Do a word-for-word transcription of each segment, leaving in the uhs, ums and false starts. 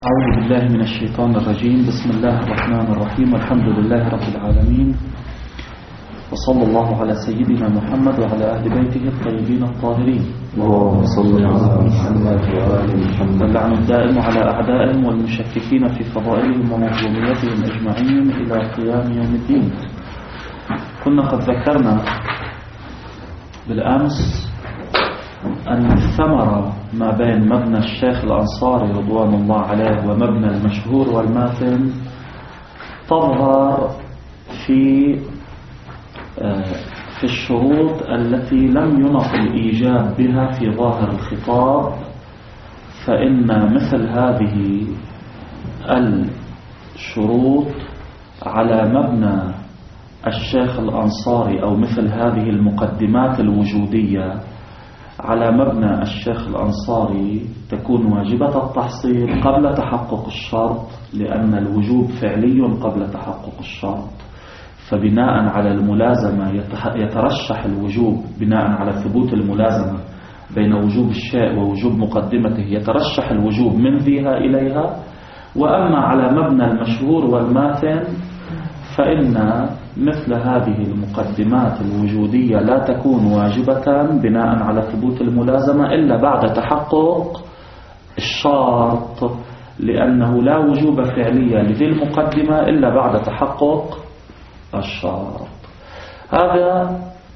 أعوذ بالله من الشيطان الرجيم. بسم الله الرحمن الرحيم، والحمد لله رب العالمين، وصلى الله على سيدنا محمد وعلى أهل بيته الطيبين الطاهرين. اللهم صل على محمد وآل محمد. واللعن الدائم على أعدائهم والمشككين في فضائلهم ومظلوميتهم أجمعين إلى قيام يوم الدين. كنا قد ذكرنا بالأمس أن الثمرة ما بين مبنى الشيخ الأنصاري رضوان الله عليه ومبنى المشهور والماتن تظهر في في الشروط التي لم ينط الإيجاب بها في ظاهر الخطاب. فإن مثل هذه الشروط على مبنى الشيخ الأنصاري أو مثل هذه المقدمات الوجودية على مبنى الشيخ الأنصاري تكون واجبة التحصيل قبل تحقق الشرط، لأن الوجوب فعلي قبل تحقق الشرط. فبناء على الملازمة يترشح الوجوب بناء على ثبوت الملازمة بين وجوب الشيء ووجوب مقدمته، يترشح الوجوب من فيها إليها. وأما على مبنى المشهور والماتن فإن مثل هذه المقدمات الوجودية لا تكون واجبة بناء على ثبوت الملازمة إلا بعد تحقق الشرط، لأنه لا وجوب فعلية لذي المقدمة إلا بعد تحقق الشرط. هذا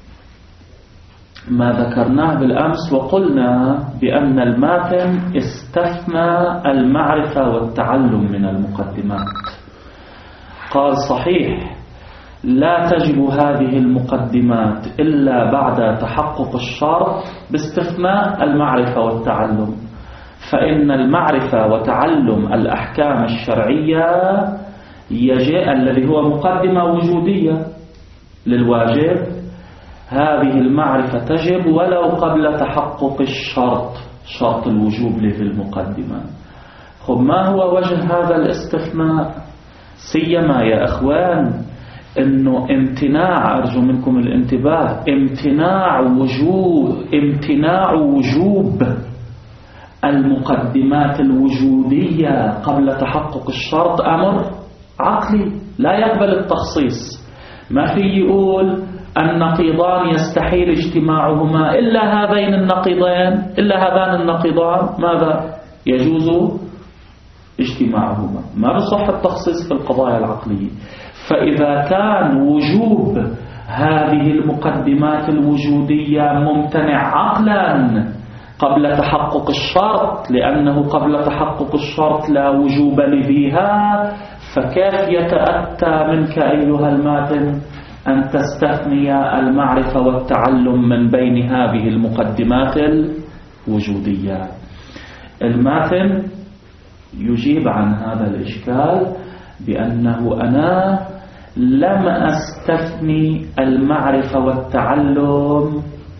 ما ذكرناه بالأمس، وقلنا بأن الماتن استثنى المعرفة والتعلم من المقدمات. قال صحيح لا تجب هذه المقدمات إلا بعد تحقق الشرط باستثناء المعرفة والتعلم، فإن المعرفة وتعلم الأحكام الشرعية يجي الذي هو مقدمة وجودية للواجب، هذه المعرفة تجب ولو قبل تحقق الشرط، شرط الوجوب لذي المقدمة. خب ما هو وجه هذا الاستثناء؟ سيما يا أخوان إنه امتناع، أرجو منكم الانتباه، امتناع وجوب امتناع وجوب المقدمات الوجودية قبل تحقق الشرط أمر عقلي لا يقبل التخصيص. ما في يقول النقيضان يستحيل اجتماعهما إلا هذين النقيضين، إلا هذان النقيضان ماذا يجوز اجتماعهما. ما بصح التخصيص في القضايا العقلية. فإذا كان وجوب هذه المقدمات الوجودية ممتنع عقلا قبل تحقق الشرط، لأنه قبل تحقق الشرط لا وجوب لذيها، فكيف يتأتى منك أيها الماتن أن تستثني المعرفة والتعلم من بين هذه المقدمات الوجودية؟ الماتن يجيب عن هذا الإشكال بأنه أنا لم أستثني المعرفة والتعلم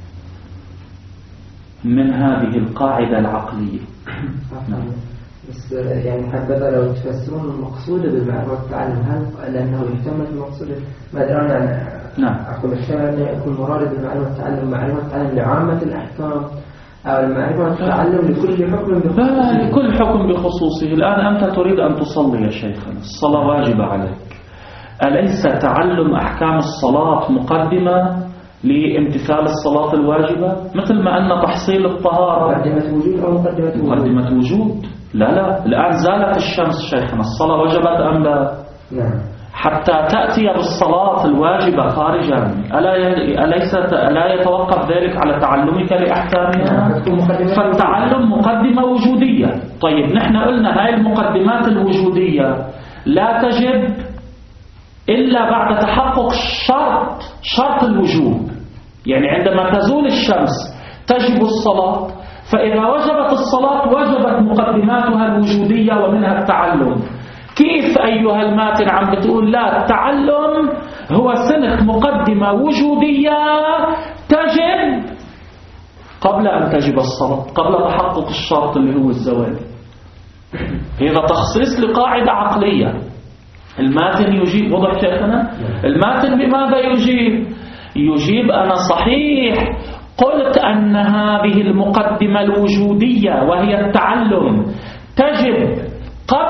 من هذه القاعدة العقلية. نعم. بس يعني حبذا لو تفسرون المقصود بالمعرفة والتعلم، هل لأنه يهتم بالمقصود ما أدرون يعني نعم أقول الشرع أن يكون مراد بالمعرفة والتعلم معرفة والتعلم لعامة الأحكام أو المعرفة والتعلم لكل حكم بخصوصه؟ لا، لكل حكم بخصوصه. الآن أنت تريد أن تصلي يا شيخنا، الصلاة واجبة عليك، أليس تعلم أحكام الصلاة مقدمة لامتثال الصلاة الواجبة؟ مثل ما أن تحصيل الطهارة مقدمة وجود أو مقدمة وجود؟ مقدمة وجود. لا لا، الآن زالت الشمس شيخنا، الصلاة وجبت أم لا؟ نعم. حتى تأتي بالصلاة الواجبة خارجا، ألا أليس لا يتوقف ذلك على تعلمك لأحكامها؟ فالتعلم مقدمة وجودية. طيب نحن قلنا هاي المقدمات الوجودية لا تجب إلا بعد تحقق الشرط، شرط الوجوب. يعني عندما تزول الشمس تجب الصلاة، فإذا وجبت الصلاة وجبت مقدماتها الوجودية ومنها التعلم. كيف أيها الماتن عم بتقول لا التعلم هو سنة مقدمة وجودية تجب قبل أن تجب الصلاة، قبل تحقق الشرط اللي هو الزواج؟ هذا تخصيص لقاعدة عقلية. الماتن يجيب، وضح شيخنا؟ الماتن بماذا يجيب؟ يجيب أنا صحيح قلت أن هذه المقدمة الوجودية وهي التعلم تجب قبل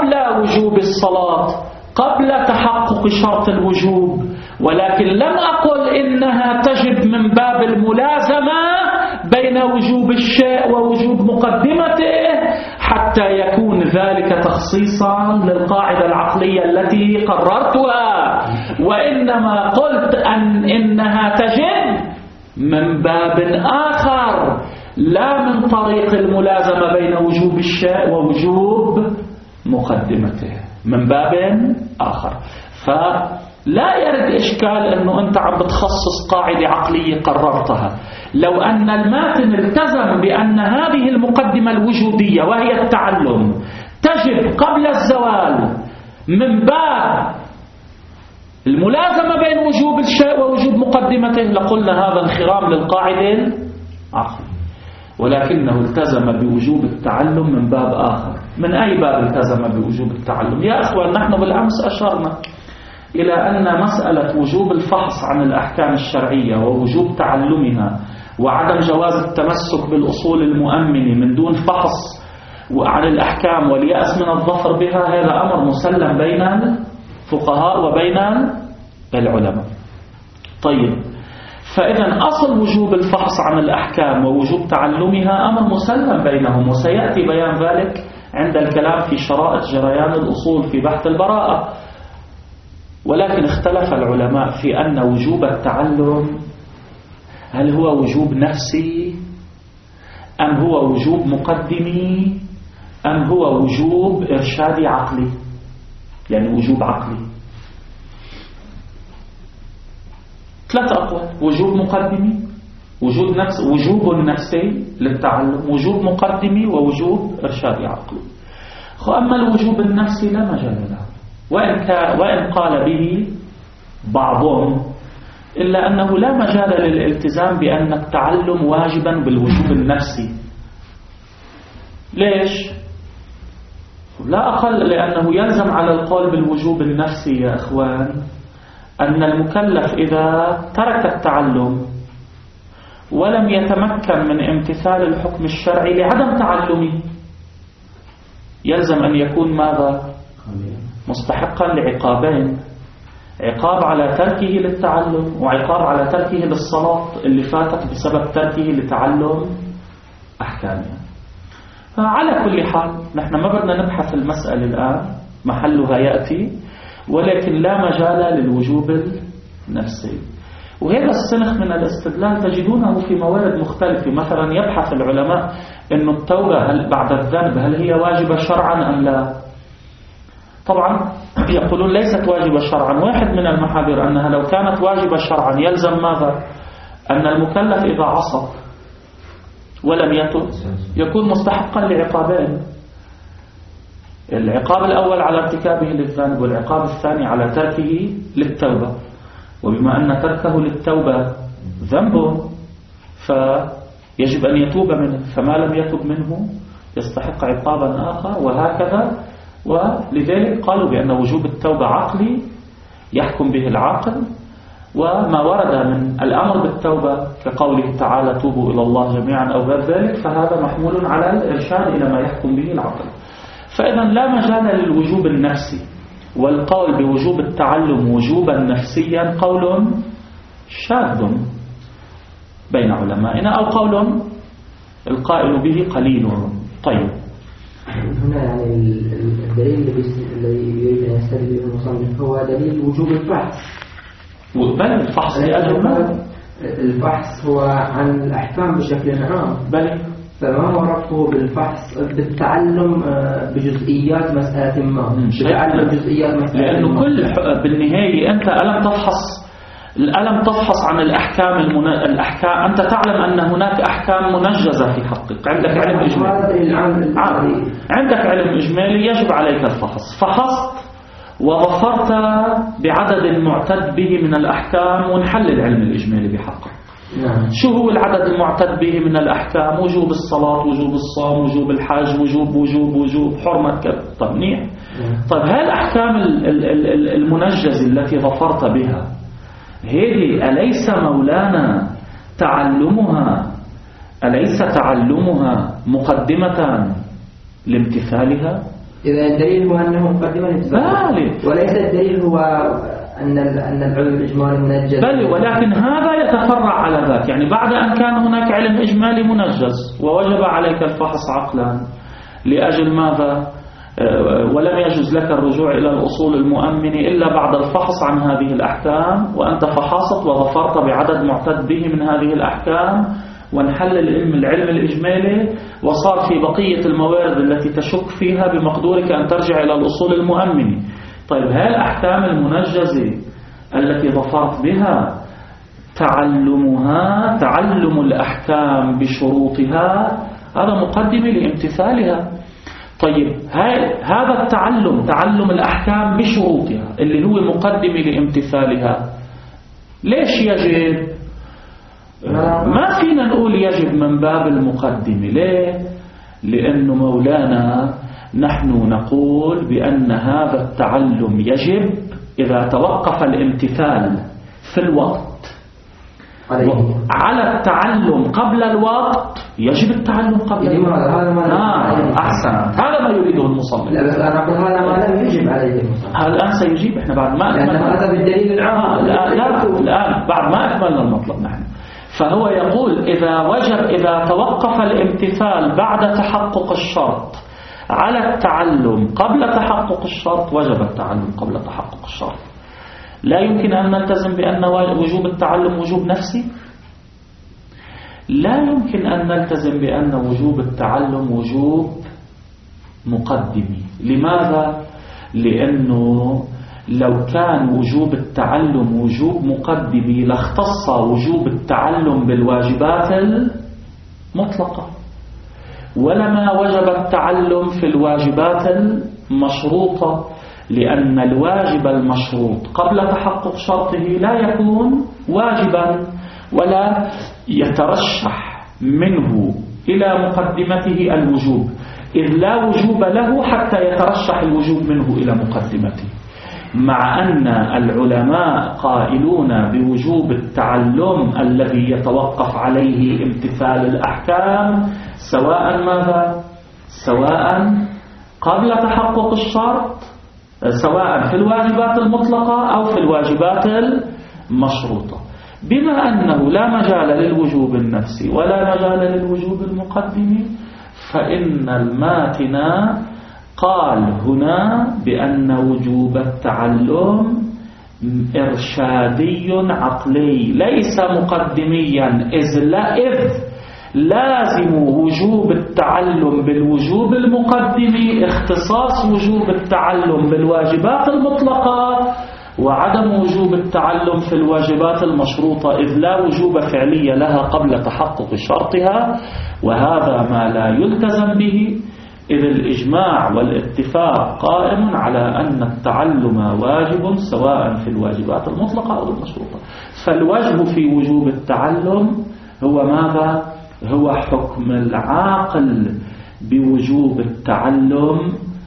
وجوب الصلاة قبل تحقق شرط الوجوب، ولكن لم أقل إنها تجب من باب الملازمة بين وجوب الشيء ووجوب مقدمته حتى يكون ذلك تخصيصا للقاعدة العقلية التي قررتها، وإنما قلت أن إنها تجب من باب آخر لا من طريق الملازمة بين وجوب الشيء ووجوب مقدمته، من باب آخر. فلا يرد إشكال أنه أنت عم بتخصص قاعدة عقلية قررتها. لو أن الماتن التزم بأن هذه المقدمة الوجودية وهي التعلم تجب قبل الزوال من باب الملازمة بين وجوب الشيء ووجوب مقدمته لقلنا هذا انخرام للقاعدة العقلية، ولكنه التزم بوجوب التعلم من باب آخر. من أي باب التزم بوجوب التعلم؟ يا أخوان، نحن بالأمس أشرنا إلى أن مسألة وجوب الفحص عن الأحكام الشرعية ووجوب تعلمها وعدم جواز التمسك بالأصول المؤمنة من دون فحص عن الأحكام واليأس من الظفر بها، هذا أمر مسلم بين الفقهاء وبين العلماء. طيب، فإذا أصل وجوب الفحص عن الأحكام ووجوب تعلمها أمر مسلم بينهم، وسيأتي بيان ذلك عند الكلام في شرائط جريان الأصول في بحث البراءة. ولكن اختلف العلماء في أن وجوب التعلم هل هو وجوب نفسي أم هو وجوب مقدمي أم هو وجوب إرشادي عقلي، يعني وجوب عقلي. ثلاث أقوال: وجوب مقدمي، وجوب نفس وجوب نفسي للتعلم، وجوب مقدمي، ووجوب إرشادي عقلي. أما الوجوب النفسي لا مجال له، وإن, وإن قال به بعضهم، إلا أنه لا مجال للالتزام بأن التعلم واجبا بالوجوب النفسي. ليش؟ لا أقل لأنه يلزم على القول بالوجوب النفسي يا أخوان أن المكلف إذا ترك التعلم ولم يتمكن من امتثال الحكم الشرعي لعدم تعلمه يلزم أن يكون ماذا؟ مستحقا لعقابين: عقاب على تركه للتعلم، وعقاب على تركه للصلاة اللي فاتت بسبب تركه لتعلم أحكامها. فعلى كل حال نحن ما بدنا نبحث المسألة الآن، محلها يأتي، ولكن لا مجال للوجوب النفسي. وهذا السنخ من الاستدلال تجدونه في موارد مختلفة. مثلا يبحث العلماء أن التوبة هل بعد الذنب هل هي واجبة شرعا أم لا؟ طبعا يقولون ليست واجبة شرعا. واحد من المحاذير أنها لو كانت واجبة شرعا يلزم ماذا؟ أن المكلف إذا عصى ولم يتب يكون مستحقا لعقابين: العقاب الأول على ارتكابه للذنب، والعقاب الثاني على تركه للتوبة. وبما أن تركه للتوبة ذنب فيجب أن يتوب منه، فما لم يتب منه يستحق عقابا آخر، وهكذا. ولذلك قالوا بأن وجوب التوبة عقلي يحكم به العاقل، وما ورد من الأمر بالتوبة كقوله تعالى توبوا إلى الله جميعا أو غير ذلك فهذا محمول على الإرشاد إلى ما يحكم به العقل. فإذا لا مجال للوجوب النفسي، والقول بوجوب التعلم وجوبا نفسيا قول شاذ بين علمائنا، أو قول القائل به قليل. طيب، هنا يعني الدليل الذي يريد أن يستدل به المصنف هو دليل وجوب الفحص. بل الفحص لأجل الفحص هو عن الأحكام بشكل عام، بل فما هو ربطه بالفحص بالتعلم بجزئيات مسألة ما؟ بالتعلم جزئيات مسألة لأنه ما. كل بالنهاية أنت ألم تفحص ألم تفحص عن الأحكام المن... الأحكام أنت تعلم أن هناك أحكام منجزة في حقك، عندك علم إجمالي، عندك علم إجمالي يجب عليك الفحص. فحصت وظفرت بعدد معتد به من الأحكام وانحل العلم الإجمالي بحقك. نعم. شو هو العدد المعتد به من الأحكام؟ وجوب الصلاة، وجوب الصوم، وجوب الحج، وجوب وجوب وجوب حرمة كذا. طب منيح. طيب هاي الأحكام المنجزة التي ظفرت بها هذه أليس مولانا تعلمها أليس تعلمها مقدمة لامتثالها؟ إذا الدليل هو أنه مقدما بالي، وليس الدليل هو أن أن العلم الإجمالي منجز. بل ولكن هذا يتفرع على ذاك، يعني بعد أن كان هناك علم إجمالي منجز ووجب عليك الفحص عقلا لأجل ماذا؟ ولم يجوز لك الرجوع إلى الأصول المؤمنة إلا بعد الفحص عن هذه الأحكام، وأنت فحصت وظفرت بعدد معتد به من هذه الأحكام، وانحل العلم العلم الإجمالي، وصار في بقية الموارد التي تشك فيها بمقدورك أن ترجع إلى الأصول المؤمنة. طيب هل الأحكام المنجزة التي ظفرت بها تعلمها تعلم الأحكام بشروطها هذا مقدمة لامتثالها. طيب هذا التعلم تعلم الأحكام بشروطها اللي هو مقدمة لامتثالها ليش يجب؟ ما فينا نقول يجب من باب المقدمة. ليه؟ لأنه مولانا نحن نقول بأن هذا التعلم يجب إذا توقف الامتثال في الوقت على التعلم قبل الوقت يجب التعلم قبل الوقت. آه أحسن، هذا ما يريده المصنف. لا بس أنا أقول هذا ما لم يجب عليه المصنف. الآن سيجيب، إحنا بعد ما أكملنا هذا بالدليل العام. لا لا الآن بعد ما أكملنا المطلب نحن. فهو يقول إذا وجب إذا توقف الامتثال بعد تحقق الشرط على التعلم قبل تحقق الشرط وجب التعلم قبل تحقق الشرط. لا يمكن أن نلتزم بأن وجوب التعلم وجوب نفسي. لا يمكن أن نلتزم بأن وجوب التعلم وجوب مقدمي. لماذا؟ لأنه لو كان وجوب التعلم وجوب مقدمي لاختص وجوب التعلم بالواجبات المطلقة، ولما وجب التعلم في الواجبات المشروطة، لأن الواجب المشروط قبل تحقق شرطه لا يكون واجبا ولا يترشح منه إلى مقدمته الوجوب، إذ لا وجوب له حتى يترشح الوجوب منه إلى مقدمته. مع أن العلماء قائلون بوجوب التعلم الذي يتوقف عليه امتثال الأحكام سواء ماذا؟ سواء قبل تحقق الشرط، سواء في الواجبات المطلقة أو في الواجبات المشروطة. بما أنه لا مجال للوجوب النفسي ولا مجال للوجوب المقدم، فإن الماتن قال هنا بأن وجوب التعلم إرشادي عقلي ليس مقدميا، إذ لا إذ لازم وجوب التعلم بالوجوب المقدم اختصاص وجوب التعلم بالواجبات المطلقة وعدم وجوب التعلم في الواجبات المشروطة، إذ لا وجوب فعلي لها قبل تحقق شرطها، وهذا ما لا يلتزم به، إذ الإجماع والاتفاق قائم على أن التعلم واجب سواء في الواجبات المطلقة أو المشروطة. فالوجه في وجوب التعلم هو ماذا؟ هو حكم العاقل بوجوب التعلم،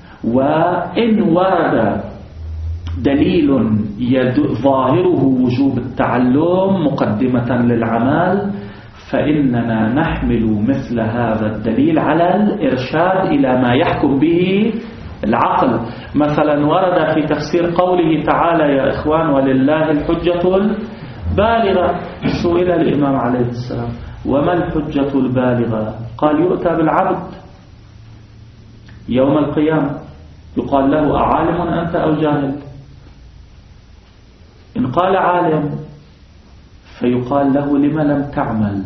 وإن ورد دليل ظاهره وجوب التعلم مقدمة للعمل فإننا نحمل مثل هذا الدليل على الإرشاد إلى ما يحكم به العقل. مثلا ورد في تفسير قوله تعالى يا إخوان ولله الحجة البالغة، سئل الإمام عليه السلام وما الحجة البالغة؟ قال يؤتى بالعبد يوم القيامة يقال له أعالم أنت أو جاهل؟ إن قال عالم فيقال له لما لم تعمل،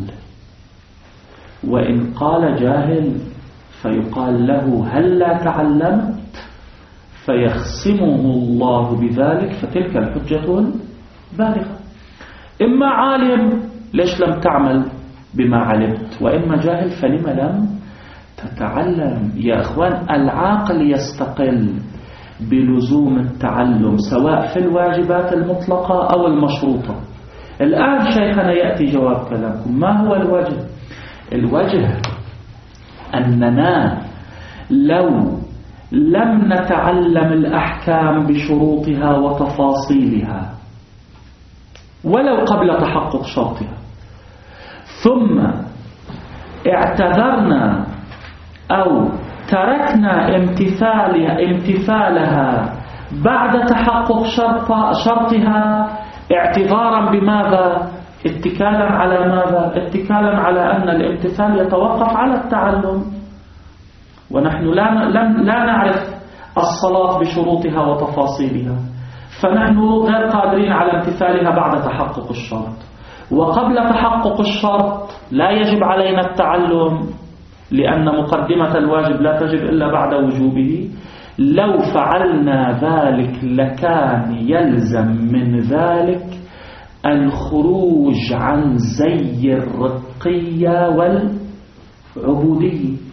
وإن قال جاهل فيقال له هل لا تعلمت؟ فيخصمه الله بذلك، فتلك الحجة البالغة. إما عالم ليش لم تعمل بما علمت، وإما جاهل فلما لم تتعلم. يا أخوان العاقل يستقل بلزوم التعلم سواء في الواجبات المطلقة أو المشروطة. الآن شيخنا يأتي جواب كلامكم. ما هو الوجه؟ الوجه أننا لو لم نتعلم الأحكام بشروطها وتفاصيلها ولو قبل تحقق شرطها، ثم اعتذرنا أو تركنا امتثال امتثالها بعد تحقق شرط شرطها اعتذارا بماذا؟ اتكالا على ماذا؟ اتكالا على أن الامتثال يتوقف على التعلم، ونحن لا لا نعرف الصلاة بشروطها وتفاصيلها، فنحن غير قادرين على امتثالها بعد تحقق الشرط. وقبل تحقق الشرط لا يجب علينا التعلم، لأن مقدمة الواجب لا تجب إلا بعد وجوبه. لو فعلنا ذلك لكان يلزم من ذلك الخروج عن زي الرقية والعبودية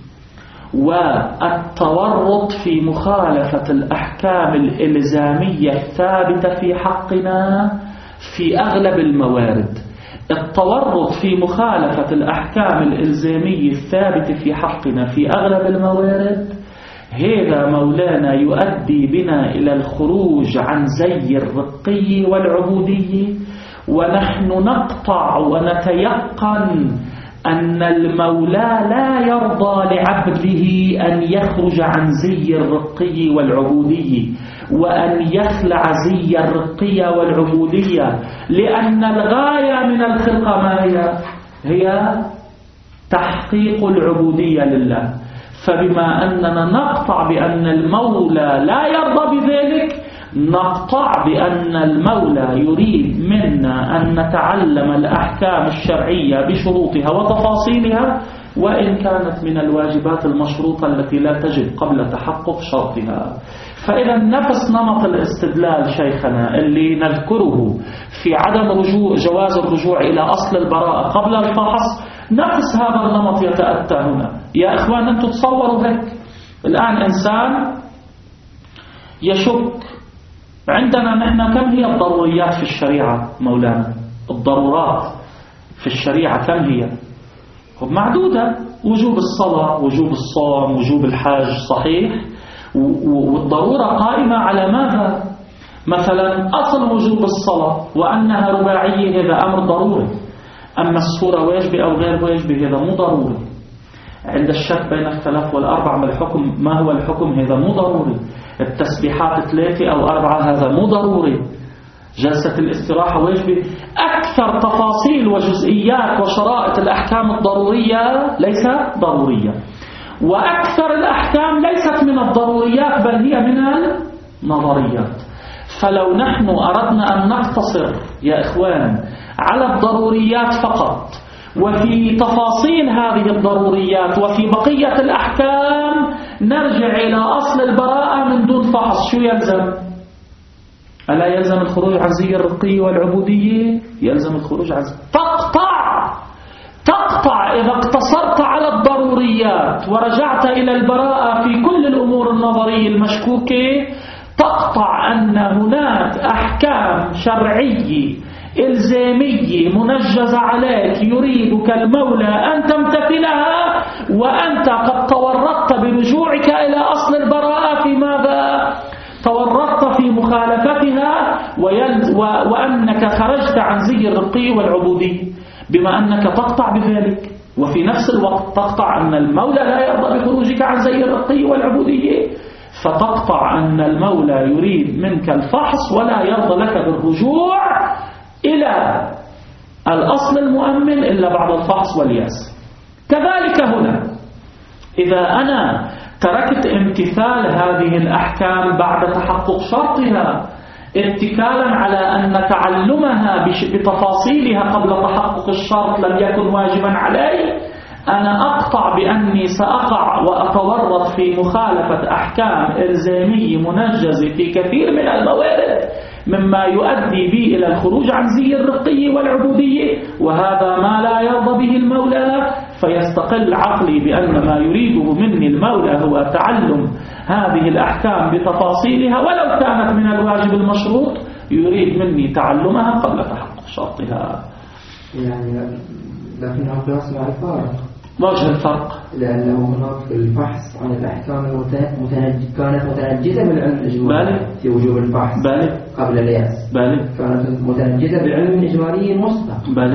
والتورط في مخالفة الأحكام الإلزامية الثابتة في حقنا في أغلب الموارد. التورط في مخالفة الأحكام الإلزامية الثابتة في حقنا في أغلب الموارد هذا مولانا يؤدي بنا إلى الخروج عن زي الرقي والعبودية، ونحن نقطع ونتيقن أن المولى لا يرضى لعبده أن يخرج عن زي الرقي والعبودية وأن يخلع زي الرقية والعبودية، لأن الغاية من الخلقة ما هي؟ هي تحقيق العبودية لله. فبما أننا نقطع بأن المولى لا يرضى بذلك، نقطع بأن المولى يريد منا أن نتعلم الأحكام الشرعية بشروطها وتفاصيلها، وإن كانت من الواجبات المشروطة التي لا تجب قبل تحقق شرطها. فإذا نفس نمط الاستدلال شيخنا اللي نذكره في عدم رجوع جواز الرجوع إلى أصل البراءة قبل الفحص، نفس هذا النمط يتأتى هنا. يا إخوان أنتم تصوروا هيك الآن إنسان يشك عندنا نحن كم هي الضروريات في الشريعة مولانا؟ الضرورات في الشريعة كم هي؟ معدودة، وجوب الصلاة، وجوب الصوم، وجوب الحج، صحيح؟ والضرورة قائمة على ماذا؟ مثلا أصل وجوب الصلاة وأنها رباعية هذا أمر ضروري، أما الصورة واجبة أو غير واجبة هذا مو ضروري. عند الشك بين الثلاث والأربع ما الحكم؟ ما هو الحكم؟ هذا مو ضروري. التسبيحات ثلاثة أو أربعة هذا مو ضروري. جلسة الاستراحة واجبة. أكثر تفاصيل وجزئيات وشرائط الأحكام الضرورية ليست ضرورية، وأكثر الأحكام ليست من الضروريات بل هي من النظريات. فلو نحن أردنا أن نقتصر يا إخوان على الضروريات فقط، وفي تفاصيل هذه الضروريات وفي بقية الأحكام نرجع إلى أصل البراءة من دون فحص، شو يلزم؟ ألا يلزم الخروج عن زي الرقي والعبودية؟ يلزم الخروج عن زي. تقطع تقطع إذا اقتصرت على الضروريات ورجعت إلى البراءة في كل الأمور النظرية المشكوكة، تقطع أن هناك أحكام شرعية إلزامية منجزة عليك يريدك المولى أن تمتثلها، وأنت قد تورطت برجوعك إلى أصل البراءة في ماذا؟ تورطت في مخالفتها، وأنك خرجت عن زي الرقي والعبودية، بما أنك تقطع بذلك وفي نفس الوقت تقطع أن المولى لا يرضى بخروجك عن زي الرقي والعبودية، فتقطع أن المولى يريد منك الفحص ولا يرضى لك بالرجوع إلى الأصل المؤمن إلا بعد الفحص والياس. كذلك هنا إذا أنا تركت امتثال هذه الأحكام بعد تحقق شرطها اتكالا على أن تعلمها بتفاصيلها قبل تحقق الشرط لم يكن واجبا علي، أنا أقطع بأني سأقع وأتورط في مخالفة أحكام إلزامية منجزة في كثير من الموارد مما يؤدي بي إلى الخروج عن زي الرقي والعبودية، وهذا ما لا يرضى به المولى. فيستقل عقلي بأن ما يريده مني المولى هو تعلم هذه الأحكام بتفاصيلها، ولو كانت من الواجب المشروط يريد مني تعلمها قبل تحقق شرطها. يعني لكن هذا يصنع الفارق. وجه الفرق لأنه هناك البحث عن الأحكام المتنجزة كانت متنجزة بالعلم الإجمالي في وجوب البحث بالي. قبل الياس بالي. كانت متنجزة بعلم إجمالي مسبق بالي.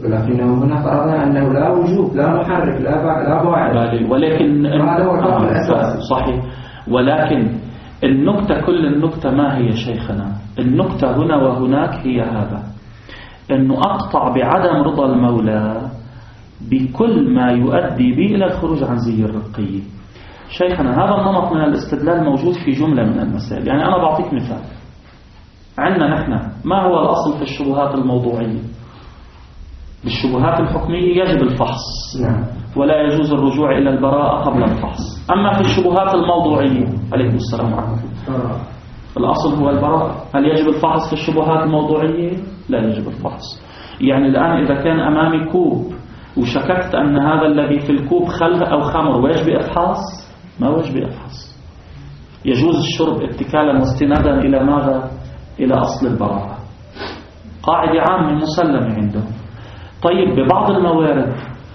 ولكنه هنا فرضنا أنه لا وجوب لا محرك لا لا باعث، ولكن هذا هو الفرق الأساسي. صحيح، ولكن النكتة كل النكتة ما هي شيخنا؟ النكتة هنا وهناك هي هذا، أنه أقطع بعدم رضا المولى بكل ما يؤدي به إلى الخروج عن زي الرقي. شيخنا هذا النمط من الاستدلال موجود في جملة من المسائل. يعني أنا بعطيك مثال، عندنا نحن ما هو الأصل في الشبهات الموضوعية؟ بالشبهات الحكمية يجب الفحص، ولا يجوز الرجوع إلى البراءة قبل الفحص. أما في الشبهات الموضوعية عليكم السلام ورحمة الله، الأصل هو البراءة. هل يجب الفحص في الشبهات الموضوعية؟ لا يجب الفحص. يعني الآن إذا كان أمامي كوب وشككت أن هذا الذي في الكوب خل أو خمر، ويجب إفحاص؟ ما ويجب إفحاص. يجوز الشرب اتكالا واستنادا إلى ماذا؟ إلى أصل البراءة. قاعدة عامة مسلمة عندهم. طيب ببعض الموارد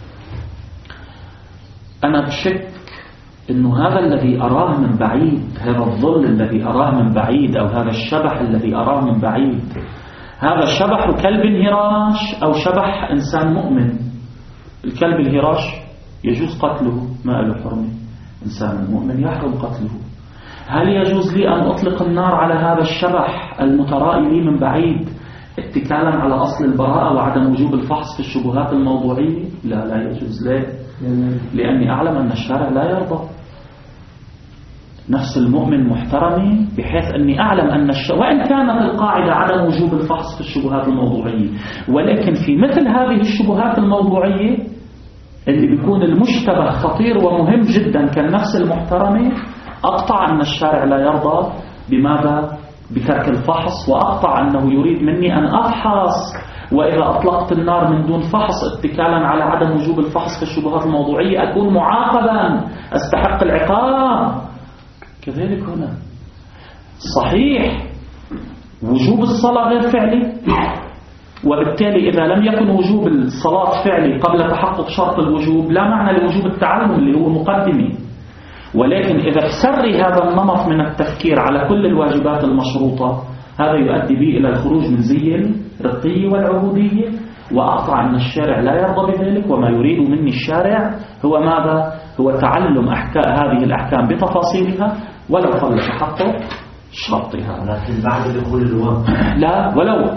أنا بشك إنه هذا الذي أراه من بعيد، هذا الظل الذي أراه من بعيد، أو هذا الشبح الذي أراه من بعيد، هذا شبح كلب هراش أو شبح إنسان مؤمن. الكلب الهراش يجوز قتله، ما له حرمة. إنسان المؤمن يحرم قتله. هل يجوز لي أن أطلق النار على هذا الشبح المترائي لي من بعيد اتكالا على أصل البراءة وعدم وجوب الفحص في الشبهات الموضوعية؟ لا لا يجوز. ليه؟ لأني أعلم أن الشارع لا يرضى. نفس المؤمن محترمي بحيث أني أعلم أن الش... وإن كانت القاعدة عدم وجوب الفحص في الشبهات الموضوعية، ولكن في مثل هذه الشبهات الموضوعية اللي بيكون المشتبه خطير ومهم جدا كالنفس المحترمة، أقطع أن الشارع لا يرضى بماذا؟ بترك الفحص، وأقطع أنه يريد مني أن أفحص، وإذا أطلقت النار من دون فحص اتكالا على عدم وجوب الفحص في الشبهات الموضوعية أكون معاقبا، أستحق العقاب. كذلك هنا صحيح وجوب الصلاة غير فعلي، وبالتالي إذا لم يكن وجوب الصلاة فعلي قبل تحقق شرط الوجوب لا معنى لوجوب التعلم اللي هو مقدمي. ولكن إذا سري هذا النمط من التفكير على كل الواجبات المشروطة، هذا يؤدي به إلى الخروج من زي الرقي والعبودية، وأقطع أن الشارع لا يرضى بذلك. وما يريد مني الشارع هو ماذا؟ هو تعلم أحكام هذه الأحكام بتفاصيلها ولو قبل تحقق شرطها. لكن بعد دخول الوقت لا ولو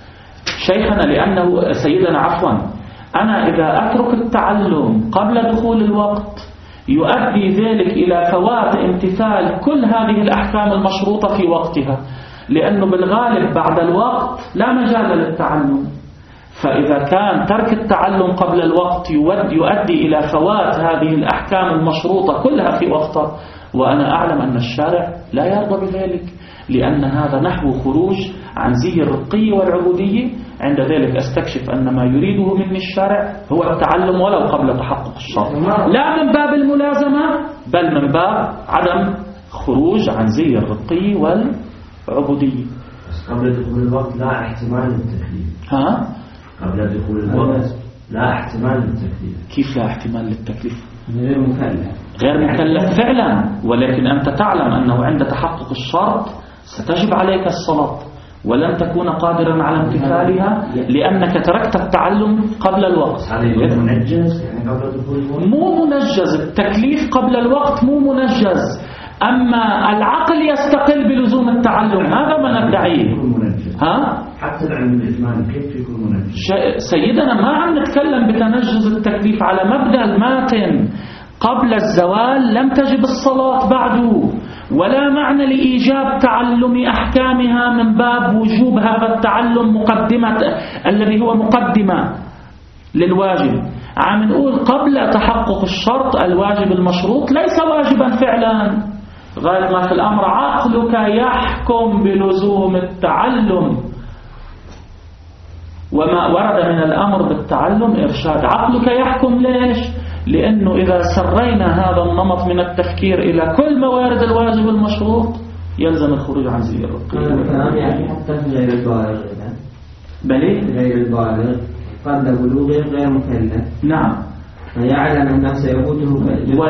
شيخنا، لأنه سيدنا عفوا أنا إذا أترك التعلم قبل دخول الوقت يؤدي ذلك إلى فوات امتثال كل هذه الأحكام المشروطة في وقتها، لأنه بالغالب بعد الوقت لا مجال للتعلم. فإذا كان ترك التعلم قبل الوقت يؤدي إلى فوات هذه الأحكام المشروطة كلها في وقتها، وأنا أعلم أن الشارع لا يرضى بذلك، لأن هذا نحو خروج عن زي الرقي والعبودية. عند ذلك أستكشف أن ما يريده مني الشارع هو التعلم ولو قبل تحقق الشرط، لا من باب الملازمة بل من باب عدم خروج عن زي الرقي والعبودية. قبل دخول الوقت لا احتمال للتكليف. ها؟ قبل دخول الوقت لا احتمال للتكليف. كيف لا احتمال للتكليف؟ غير مكلف. غير مكلف فعلا، ولكن أنت تعلم أنه عند تحقق الشرط ستجب عليك الصلاة ولن تكون قادرا على امتثالها لأنك تركت التعلم قبل الوقت. هذا منجز يعني قبل دخول الوقت؟ مو منجز، التكليف قبل الوقت مو منجز، أما العقل يستقل بلزوم التعلم، هذا ما ندعيه. ها؟ حتى العلم الإجمالي كيف يكون منجز؟ سيدنا ما عم نتكلم بتنجز التكليف على مبدأ الماتن. قبل الزوال لم تجب الصلاة بعده، ولا معنى لإيجاب تعلم أحكامها من باب وجوب هذا التعلم مقدمة الذي هو مقدمة للواجب. عم نقول قبل تحقق الشرط الواجب المشروط ليس واجبا فعلا، غاية ما في الأمر عقلك يحكم بلزوم التعلم، وما ورد من الأمر بالتعلم إرشاد. عقلك يحكم ليش؟ لأنه إذا سرينا هذا النمط من التفكير إلى كل موارد الواجب المشروط يلزم الخروج عن زي الرقي. يعني حتى في غير البالغ، بلي غير البالغ قبل بلوغه غير مكلف. نعم، فيعلم أنه سيفوته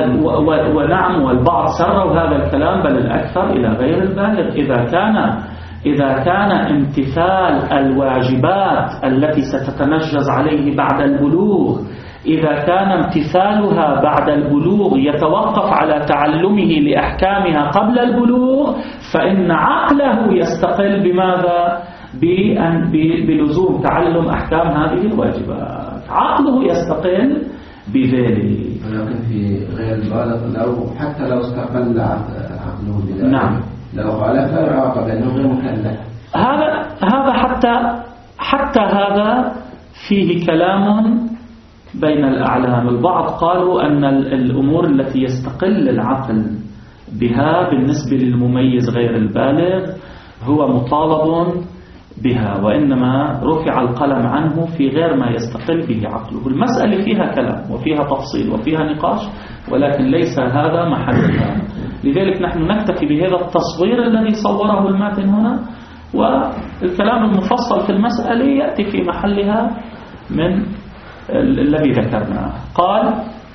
ونعم، والبعض سروا هذا الكلام بل الأكثر إلى غير البالغ. إذا كان إذا كان امتثال الواجبات التي ستتنجز عليه بعد البلوغ إذا كان امتثالها بعد البلوغ يتوقف على تعلمه لأحكامها قبل البلوغ فإن عقله يستقل بماذا؟ بأن بلزوم تعلم أحكام هذه الواجبات. عقله يستقل بذلك. ولكن في غير البالغ لو حتى لو استقل عقله بذلك نعم لو خالف لا يعاقب لأنه غير مكلف. هذا هذا حتى حتى هذا فيه كلام بين الأعلام. البعض قالوا أن الأمور التي يستقل العقل بها بالنسبة للمميز غير البالغ هو مطالب بها وإنما رفع القلم عنه في غير ما يستقل به عقله. المسألة فيها كلام وفيها تفصيل وفيها نقاش ولكن ليس هذا محلها. لذلك نحن نكتفي بهذا التصوير الذي صوره الماتن هنا والكلام المفصل في المسألة يأتي في محلها من الذي ذكرناه. قال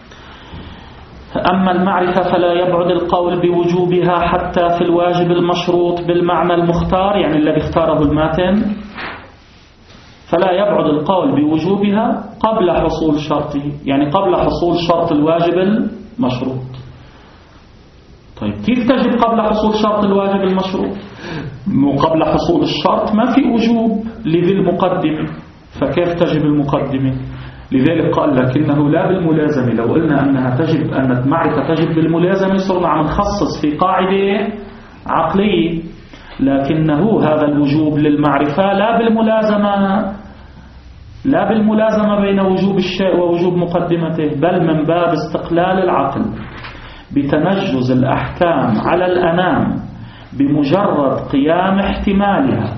أما المعرفة فلا يبعد القول بوجوبها حتى في الواجب المشروط بالمعنى المختار يعني الذي اختاره الماتن فلا يبعد القول بوجوبها قبل حصول شرطه يعني قبل حصول شرط الواجب المشروط. طيب كيف تجب قبل حصول شرط الواجب المشروط؟ قبل حصول الشرط ما في وجوب لذي المقدمة فكيف تجب المقدمة؟ لذلك قال لكنه لا بالملازمة. لو قلنا أنها تجب أن المعرفة تجب بالملازمة صرنا عم نخصص في قاعدة عقلية لكنه هذا الوجوب للمعرفة لا بالملازمة لا بالملازمة بين وجوب الشيء ووجوب مقدمته بل من باب استقلال العقل بتنجز الأحكام على الأنام بمجرد قيام احتمالها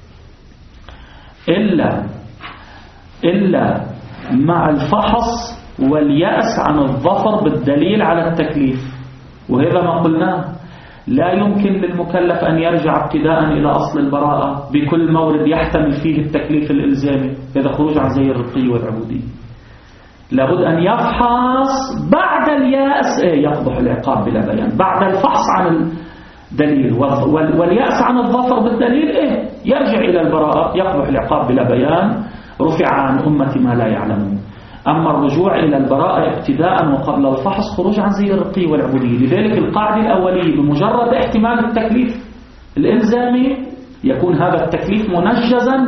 إلا إلا مع الفحص واليأس عن الظفر بالدليل على التكليف. وهذا ما قلناه لا يمكن للمكلف أن يرجع ابتداء إلى أصل البراءة بكل مورد يحتمل فيه التكليف الإلزامي. هذا خروج عن زي الرقي والعبودية. لابد أن يفحص بعد اليأس إيه يقبح العقاب بلا بيان بعد الفحص عن الدليل واليأس عن الظفر بالدليل إيه يرجع إلى البراءة يقبح العقاب بلا بيان رفع عن أمة ما لا يعلمون. أما الرجوع إلى البراءة ابتداء وقبل الفحص خروج عن زي الرقي والعبودية. لذلك القاعدة الأولية بمجرد احتمال التكليف الإلزامي يكون هذا التكليف منجزا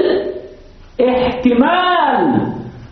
بالاحتمال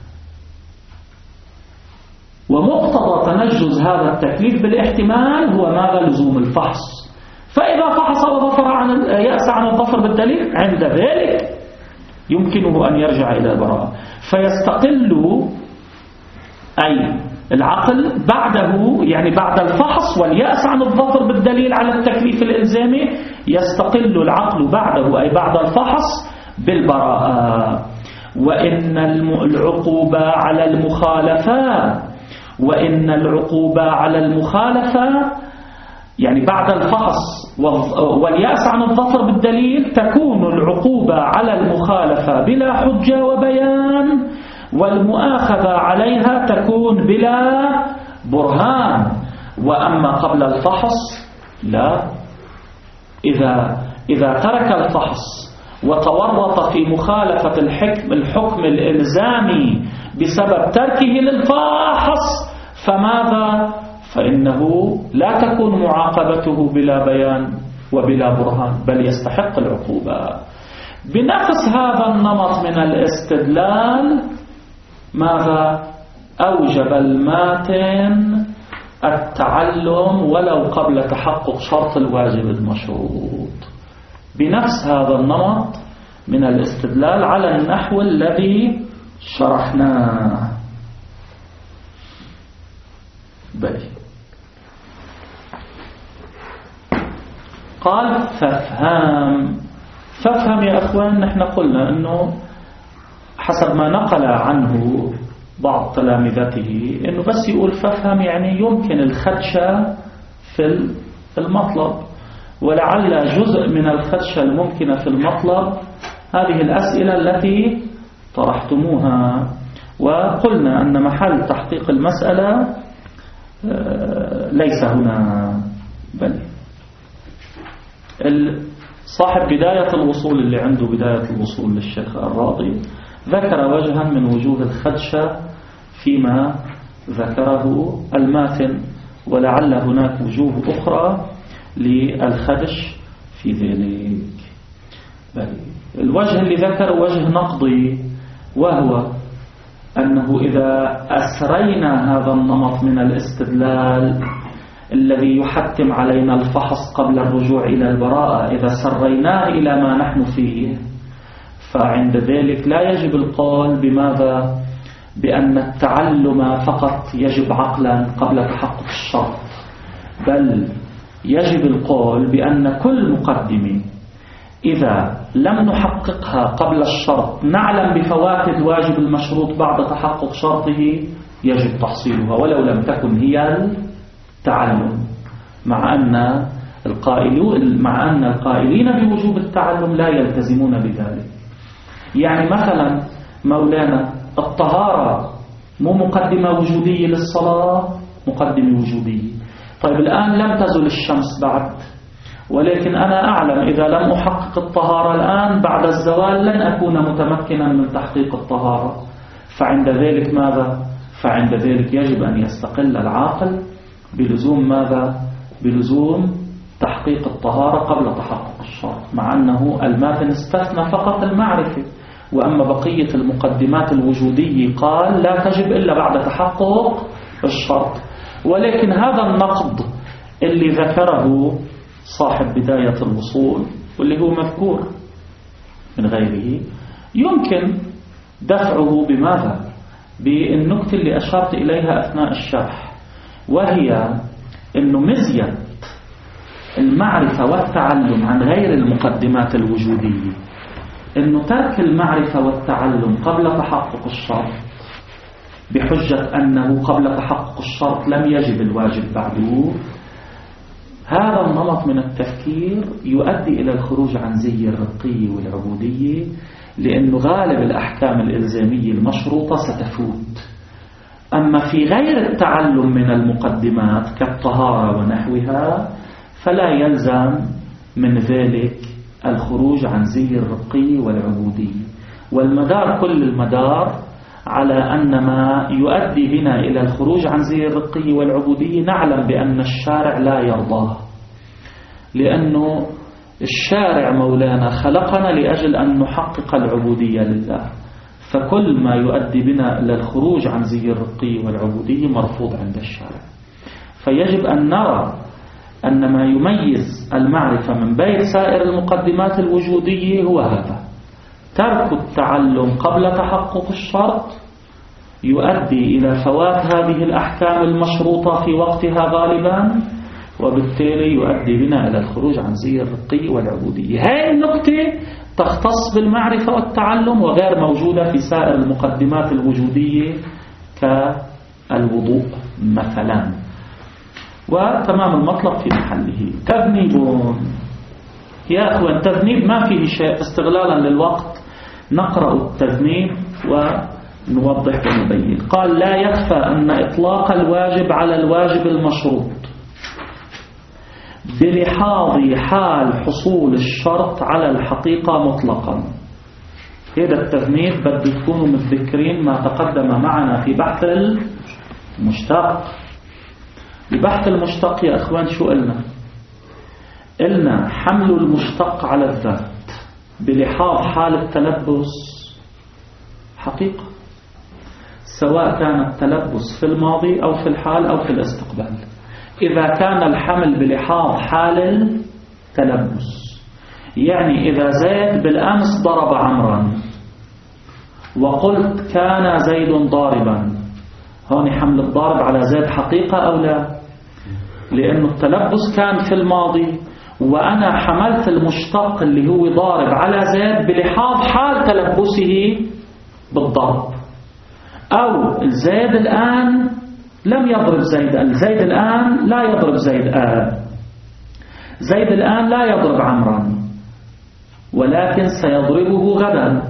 ومقتضى تنجز هذا التكليف بالاحتمال هو ماذا؟ لزوم الفحص. فإذا فحص وظفر عن يأس عن الظفر بالدليل عند ذلك يمكنه أن يرجع إلى البراءة فيستقل أي العقل بعده يعني بعد الفحص واليأس عن الظفر بالدليل على التكليف الإلزامي يستقل العقل بعده أي بعد الفحص بالبراءة. وإن العقوبة على المخالفة وإن العقوبة على المخالفة يعني بعد الفحص واليأس عن الظفر بالدليل تكون العقوبة على المخالفة بلا حجة وبيان والمؤاخذة عليها تكون بلا برهان. وأما قبل الفحص لا إذا, إذا ترك الفحص وتورط في مخالفة الحكم, الحكم الإلزامي بسبب تركه للفاحص فماذا؟ فإنه لا تكون معاقبته بلا بيان وبلا برهان بل يستحق العقوبة. بنفس هذا النمط من الاستدلال ماذا؟ أوجب الماتن التعلم ولو قبل تحقق شرط الواجب المشروط. بنفس هذا النمط من الاستدلال على النحو الذي شرحناه. بلي قال فافهم. فافهم يا أخوان نحن قلنا أنه حسب ما نقل عنه بعض تلامذته أنه بس يقول فافهم يعني يمكن الخدشة في المطلب ولعل جزء من الخدشة الممكنة في المطلب هذه الأسئلة التي طرحتموها وقلنا أن محل تحقيق المسألة ليس هنا بل صاحب بداية الوصول اللي عنده بداية الوصول للشيخ الراضي ذكر وجها من وجوه الخدشة فيما ذكره الماتن، ولعل هناك وجوه أخرى للخدش في ذلك. الوجه اللي ذكر وجه نقضي، وهو أنه إذا أسرينا هذا النمط من الاستدلال الذي يحتم علينا الفحص قبل الرجوع إلى البراءة، إذا سريناه إلى ما نحن فيه، فعند ذلك لا يجب القول بماذا؟ بأن التعلم فقط يجب عقلا قبل تحقق الشرط، بل يجب القول بأن كل مقدمة إذا لم نحققها قبل الشرط نعلم بفوات الواجب المشروط بعد تحقق شرطه يجب تحصيلها ولو لم تكن هي التعلم، مع أن القائلون مع أن القائلين بوجوب التعلم لا يلتزمون بذلك. يعني مثلا مولانا الطهارة مو مقدمة وجودية للصلاة، مقدمة وجودية. طيب الآن لم تزل الشمس بعد، ولكن أنا أعلم إذا لم أحقق الطهارة الآن بعد الزوال لن أكون متمكنا من تحقيق الطهارة، فعند ذلك ماذا؟ فعند ذلك يجب أن يستقل العاقل بلزوم ماذا؟ بلزوم تحقيق الطهارة قبل تحقق الشرط، مع أنه الماتن استثنى فقط المعرفة، وأما بقية المقدمات الوجودية قال لا تجب إلا بعد تحقق الشرط. ولكن هذا النقد اللي ذكره صاحب بداية الوصول واللي هو مذكور من غيره يمكن دفعه بماذا؟ بالنكتة اللي أشرت إليها أثناء الشرح، وهي أنه مزية المعرفة والتعلم عن غير المقدمات الوجودية أنه ترك المعرفة والتعلم قبل تحقق الشرط بحجة أنه قبل تحقق الشرط لم يجب الواجب بعده، هذا النمط من التفكير يؤدي إلى الخروج عن زي الرقية والعبودية، لأنه غالب الأحكام الإلزامية المشروطة ستفوت. أما في غير التعلم من المقدمات كالطهارة ونحوها فلا يلزم من ذلك الخروج عن زي الرقية والعبودية، والمدار كل المدار على أن ما يؤدي بنا إلى الخروج عن زي الرقية والعبودية نعلم بأن الشارع لا يرضاه، لأنه الشارع مولانا خلقنا لأجل أن نحقق العبودية لله، فكل ما يؤدي بنا إلى الخروج عن زي الرقية والعبودية مرفوض عند الشارع. فيجب أن نرى أن ما يميز المعرفة من بين سائر المقدمات الوجودية هو هذا: ترك التعلم قبل تحقق الشرط يؤدي إلى فوات هذه الأحكام المشروطة في وقتها غالبا، وبالتالي يؤدي بنا إلى الخروج عن زي الرقي والعبودية. هذه النقطة تختص بالمعرفة والتعلم وغير موجودة في سائر المقدمات الوجودية كالوضوء مثلا، وتمام المطلب في محله. تذنيب يا أخوان، تذنيب ما فيه شيء، استغلالا للوقت نقرأ التذنيب ونوضح ونبين. قال: لا يخفى أن إطلاق الواجب على الواجب المشروط بلحاظ حال حصول الشرط على الحقيقة مطلقا. هذا التذنيب بده تكونوا متذكرين ما تقدم معنا في بحث المشتق. ببحث المشتق يا أخوان شو قلنا؟ قلنا حمل المشتق على الذات بلحاظ حال التلبس حقيقة، سواء كان التلبس في الماضي أو في الحال أو في الاستقبال. إذا كان الحمل بلحاظ حال التلبس، يعني إذا زيد بالأمس ضرب عمرا وقلت كان زيد ضاربا، هون حمل الضارب على زيد حقيقة أو لا؟ لأن التلبس كان في الماضي وأنا حملت المشتق اللي هو ضارب على زيد بلحاظ حال تلبسه بالضرب. أو زيد الآن لم يضرب زيد، زيد الآن لا يضرب زيد آه. زيد الآن لا يضرب عمرا ولكن سيضربه غدا،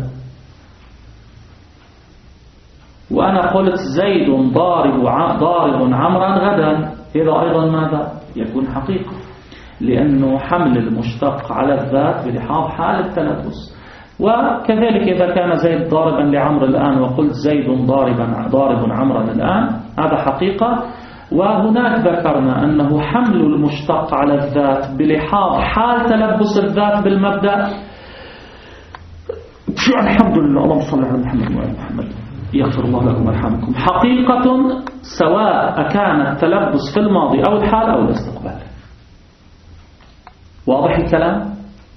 وأنا قلت زيد ضارب ضارب عمرا غدا، هذا أيضا ماذا؟ يكون حقيقة. لأنه حمل المشتق على الذات بلحاظ حال التلبس. وكذلك إذا كان زيد ضاربا لعمر الآن وقلت زيد ضاربا ضارب عمرا الآن، هذا حقيقة. وهناك ذكرنا أنه حمل المشتق على الذات بلحاظ حال تلبس الذات بالمبدأ. الحمد لله، اللهم صل على محمد وعلى محمد، يغفر الله لكم ويرحمكم. حقيقة سواء كان التلبس في الماضي أو الحال أو الاستقبال. واضح الكلام؟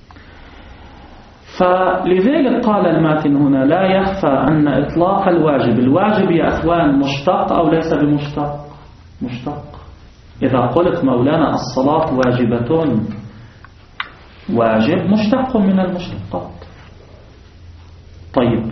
فلذلك قال الماتن هنا: لا يخفى أن إطلاق الواجب، الواجب يا أخوان مشتق أو ليس بمشتق؟ مشتق. إذا قلت مولانا الصلاة واجبة، واجب مشتق من المشتقات. طيب،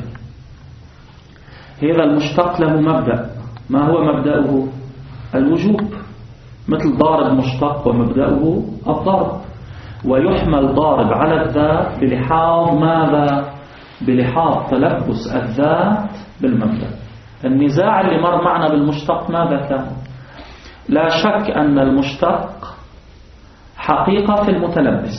هذا المشتق له مبدأ، ما هو مبدأه؟ الوجوب. مثل ضارب مشتق ومبدأه الضرب، ويحمل ضارب على الذات بلحاظ ماذا؟ بلحاظ تلبس الذات بالمبدأ. النزاع اللي مر معنا بالمشتق ماذا كان؟ لا شك أن المشتق حقيقة في المتلبس،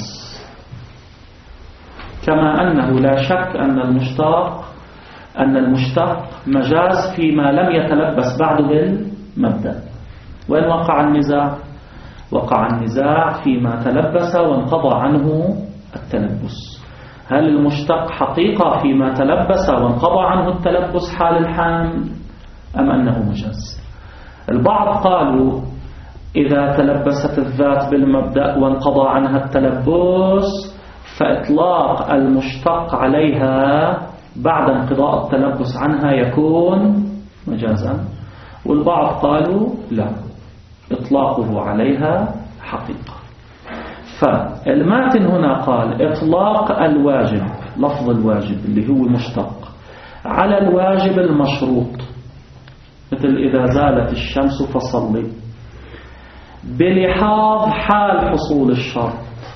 كما أنه لا شك أن المشتق أن المشتق مجاز فيما لم يتلبس بعد بالمبدأ. وين وقع النزاع؟ وقع النزاع فيما تلبس وانقضى عنه التلبس. هل المشتق حقيقة فيما تلبس وانقضى عنه التلبس حال الحال، أم أنه مجاز؟ البعض قالوا إذا تلبست الذات بالمبدأ وانقضى عنها التلبس فإطلاق المشتق عليها بعد انقضاء التلبس عنها يكون مجازا. والبعض قالوا لا، إطلاقه عليها حقيقة. فالماتن هنا قال: إطلاق الواجب، لفظ الواجب اللي هو مشتق، على الواجب المشروط، مثل إذا زالت الشمس فصلي، بلحاظ حال حصول الشرط.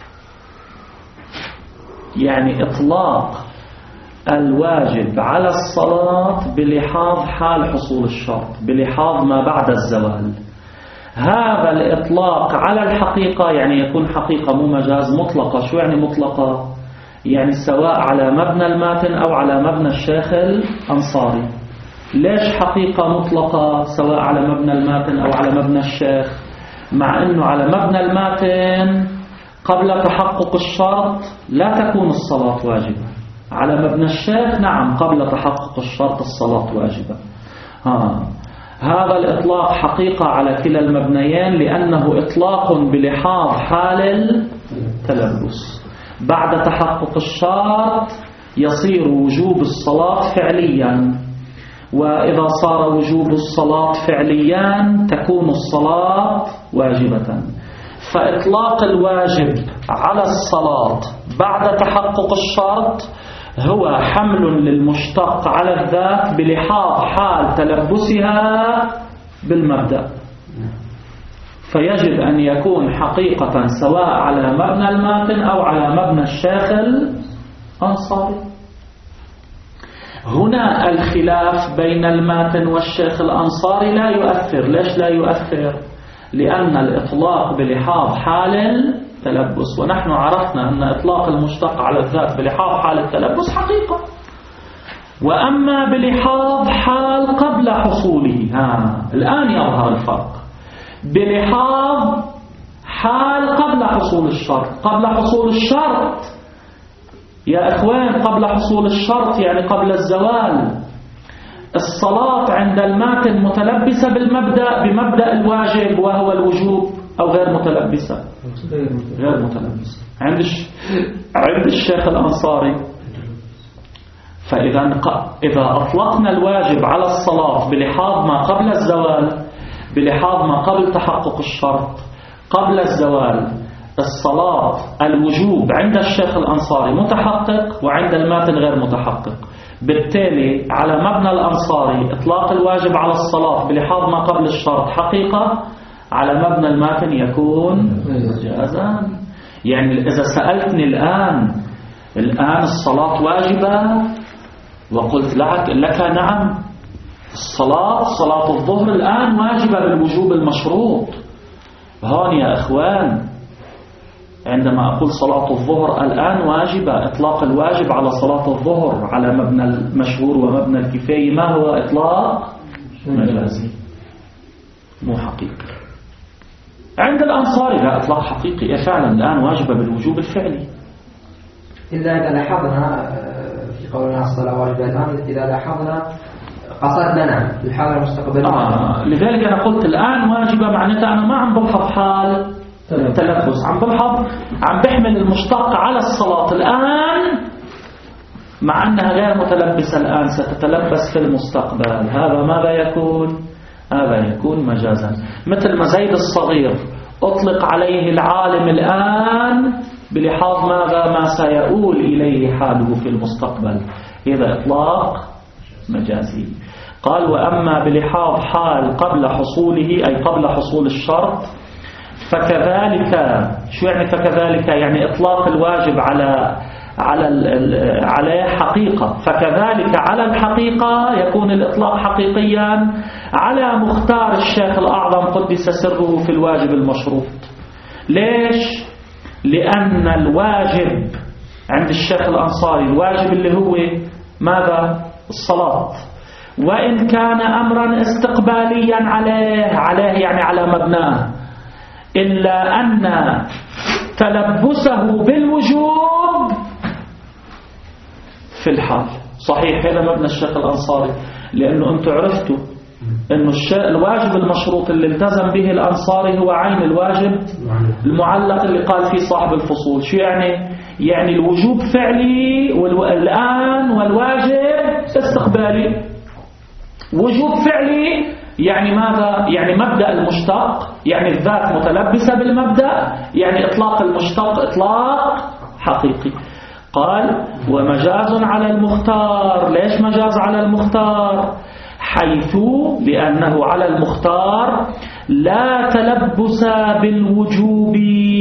يعني إطلاق الواجب على الصلاة بلحاظ حال حصول الشرط، بلحاظ ما بعد الزوال. هذا الإطلاق على الحقيقة يعني يكون حقيقة مو مجاز، مطلقة. شو يعني مطلقة؟ يعني سواء على مبنى الماتن أو على مبنى الشيخ الأنصاري. ليش حقيقة مطلقة سواء على مبنى الماتن أو على مبنى الشيخ؟ مع أنه على مبنى الماتن قبل تحقق الشرط لا تكون الصلاة واجبة، على مبنى الشيخ نعم قبل تحقق الشرط الصلاة واجبة. ها. هذا الإطلاق حقيقة على كلا المبنيين، لأنه إطلاق بلحاظ حال التلبس. بعد تحقق الشرط يصير وجوب الصلاة فعليا، وإذا صار وجوب الصلاة فعليا تكون الصلاة واجبة. فإطلاق الواجب على الصلاة بعد تحقق الشرط هو حمل للمشتق على الذات بلحاظ حال تلبسها بالمبدأ. فيجب أن يكون حقيقة سواء على مبنى الماتن أو على مبنى الشيخ الأنصاري. هنا الخلاف بين الماتن والشيخ الأنصاري لا يؤثر. ليش لا يؤثر؟ لأن الإطلاق بلحاظ حال التلبس، ونحن عرفنا أن إطلاق المشتق على الذات بلحاظ حال التلبس حقيقة. وأما بلحاظ حال قبل حصوله، ها الآن يظهر الفرق. بلحاظ حال قبل حصول الشرط. قبل حصول الشرط يا إخوان، قبل حصول الشرط يعني قبل الزوال، الصلاة عند الماتن متلبسة بالمبدأ بمبدأ الواجب وهو الوجوب، أو غير متلبسة؟ غير متلبسة عند عند الشيخ الأنصاري. فإذا إذا أطلقنا الواجب على الصلاة بلحاظ ما قبل الزوال، بلحاظ ما قبل تحقق الشرط، قبل الزوال، الصلاة الوجوب عند الشيخ الأنصاري متحقق وعند الماتن غير متحقق. بالتالي على مبنى الأنصاري إطلاق الواجب على الصلاة بلحاظ ما قبل الشرط حقيقة، على مبنى الماتن يكون جازا. يعني إذا سألتني الآن الآن الصلاة واجبة وقلت لك, لك نعم، الصلاة صلاة الظهر الآن واجبة بالوجوب المشروط. هون يا إخوان عندما أقول صلاة الظهر الآن واجبة، إطلاق الواجب على صلاة الظهر على مبنى المشهور ومبنى الكفاية ما هو إطلاق مجازي مو حقيقي. عند الأنصار لا إطلاق حقيقي، فعلا الآن واجبة بالوجوب الفعلي. إلا إذا لاحظنا في قولنا الصلاة واجبة الآن، إذا لاحظنا قصدنا نعم الحالة المستقبلية. آه لذلك أنا قلت الآن واجبة، معناتها أنا ما عم بلحظ حال تلبس، عم بلحظ عم بحمل المشتق على الصلاة الآن، مع أنها غير متلبسة الآن، ستتلبس في المستقبل. هذا ماذا يكون؟ هذا يكون مجازا. مثل ما زيد الصغير أطلق عليه العالم الآن بلحاظ ماذا؟ ما سيؤول إليه حاله في المستقبل، هذا إطلاق مجازي. قال وأما بلحاظ حال قبل حصوله أي قبل حصول الشرط فكذلك. شو يعني فكذلك؟ يعني إطلاق الواجب على على على حقيقة، فكذلك على الحقيقة يكون الإطلاق حقيقيا على مختار الشيخ الأعظم قدس سره في الواجب المشروط. ليش؟ لأن الواجب عند الشيخ الأنصاري الواجب اللي هو ماذا؟ الصلاة، وإن كان أمرا استقباليا عليه عليه يعني على مبناه، إلا أن تلبسه بالوجوب في الحال. صحيح هذا مبنى الشيخ الأنصاري، لأنه أنتم عرفتوا أنه الواجب المشروط اللي التزم به الأنصاري هو عين الواجب المعلق اللي قال فيه صاحب الفصول. شو يعني؟ يعني الوجوب فعلي والآن والواجب استقبالي. وجوب فعلي يعني ماذا؟ يعني مبدأ المشتق، يعني الذات متلبسة بالمبدأ، يعني إطلاق المشتق إطلاق حقيقي. قال ومجاز على المختار. ليش مجاز على المختار؟ حيث لأنه على المختار لا تلبس بالوجوب،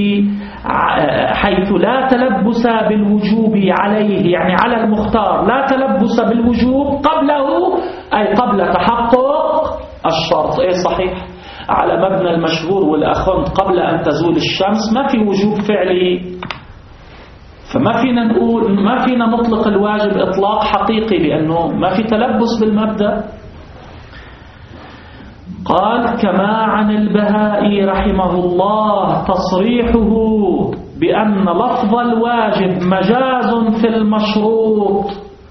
حيث لا تلبس بالوجوب عليه، يعني على المختار لا تلبس بالوجوب قبله أي قبل تحقق الشرط. إيه صحيح، على مبنى المشهور والأخنت قبل أن تزول الشمس ما في وجوب فعلي، فما فينا نقول ما فينا نطلق الواجب إطلاق حقيقي لأنه ما في تلبس بالمبدأ. قال كما عن البهائي رحمه الله تصريحه بأن لفظ الواجب مجاز في المشروط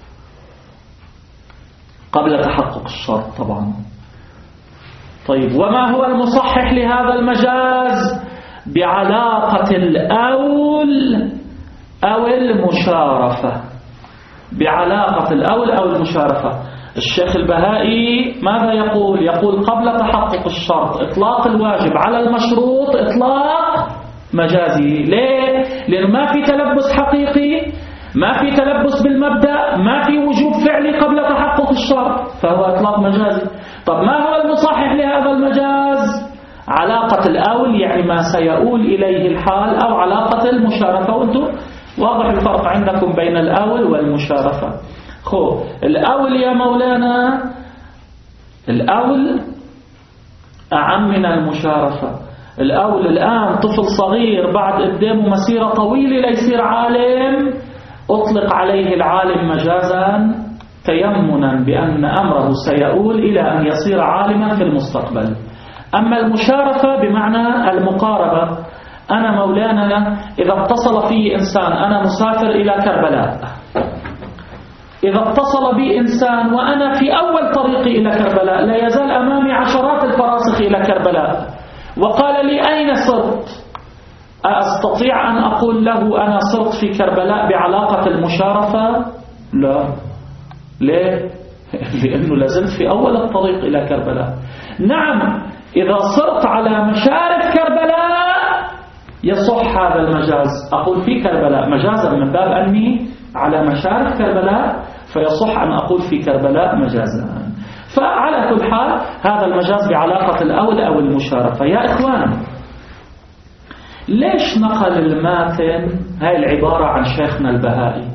قبل تحقق الشرط طبعا. طيب وما هو المصحح لهذا المجاز؟ بعلاقة الأول أو المشارفة، بعلاقة الأول أو المشارفة. الشيخ البهائي ماذا يقول؟ يقول قبل تحقق الشرط إطلاق الواجب على المشروط إطلاق مجازي. ليه؟ لأنه ما في تلبس حقيقي، ما في تلبس بالمبدأ، ما في وجوب فعلي قبل تحقق الشرط، فهو إطلاق مجازي. طب ما هو المصحح لهذا المجاز؟ علاقة الأول يعني ما سيؤول إليه الحال، أو علاقة المشارفة. وأنتم واضح الفرق عندكم بين الأول والمشارفة. خو الأول يا مولانا، الأول أعم من المشارفة. الأول الآن طفل صغير بعد قدامه مسيرة طويلة ليصير عالم، أطلق عليه العالم مجازا تيمنا بأن أمره سيؤول إلى أن يصير عالما في المستقبل. أما المشارفة بمعنى المقاربة. أنا مولانا إذا اتصل فيه إنسان، أنا مسافر إلى كربلاء، إذا اتصل بي إنسان وأنا في أول طريقي إلى كربلاء، لا يزال أمامي عشرات الفراسخ إلى كربلاء، وقال لي أين صرت؟ أستطيع أن أقول له أنا صرت في كربلاء بعلاقة المشارفة؟ لا. ليه؟ لأنه لازلت في أول الطريق إلى كربلاء. نعم إذا صرت على مشارف كربلاء يصح هذا المجاز، أقول في كربلاء مجازا من باب أني على مشارف كربلاء، فيصح أن أقول في كربلاء مجازا. فعلى كل حال هذا المجاز بعلاقة الأول أو المشارفة. يا إخوان ليش نقل الماتن هاي العبارة عن شيخنا البهائي؟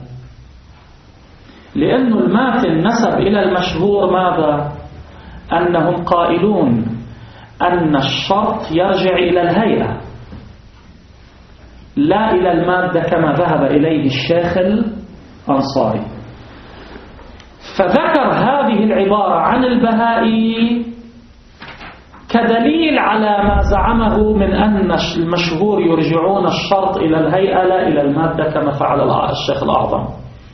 لأنه الماتن نسب إلى المشهور ماذا؟ أنهم قائلون أن الشرط يرجع إلى الهيئة، لا إلى المادة كما ذهب إليه الشيخ الأنصاري. فذكر هذه العبارة عن البهائي كدليل على ما زعمه من أن المشهور يرجعون الشرط إلى الهيئة لا إلى المادة كما فعل الشيخ الأعظم.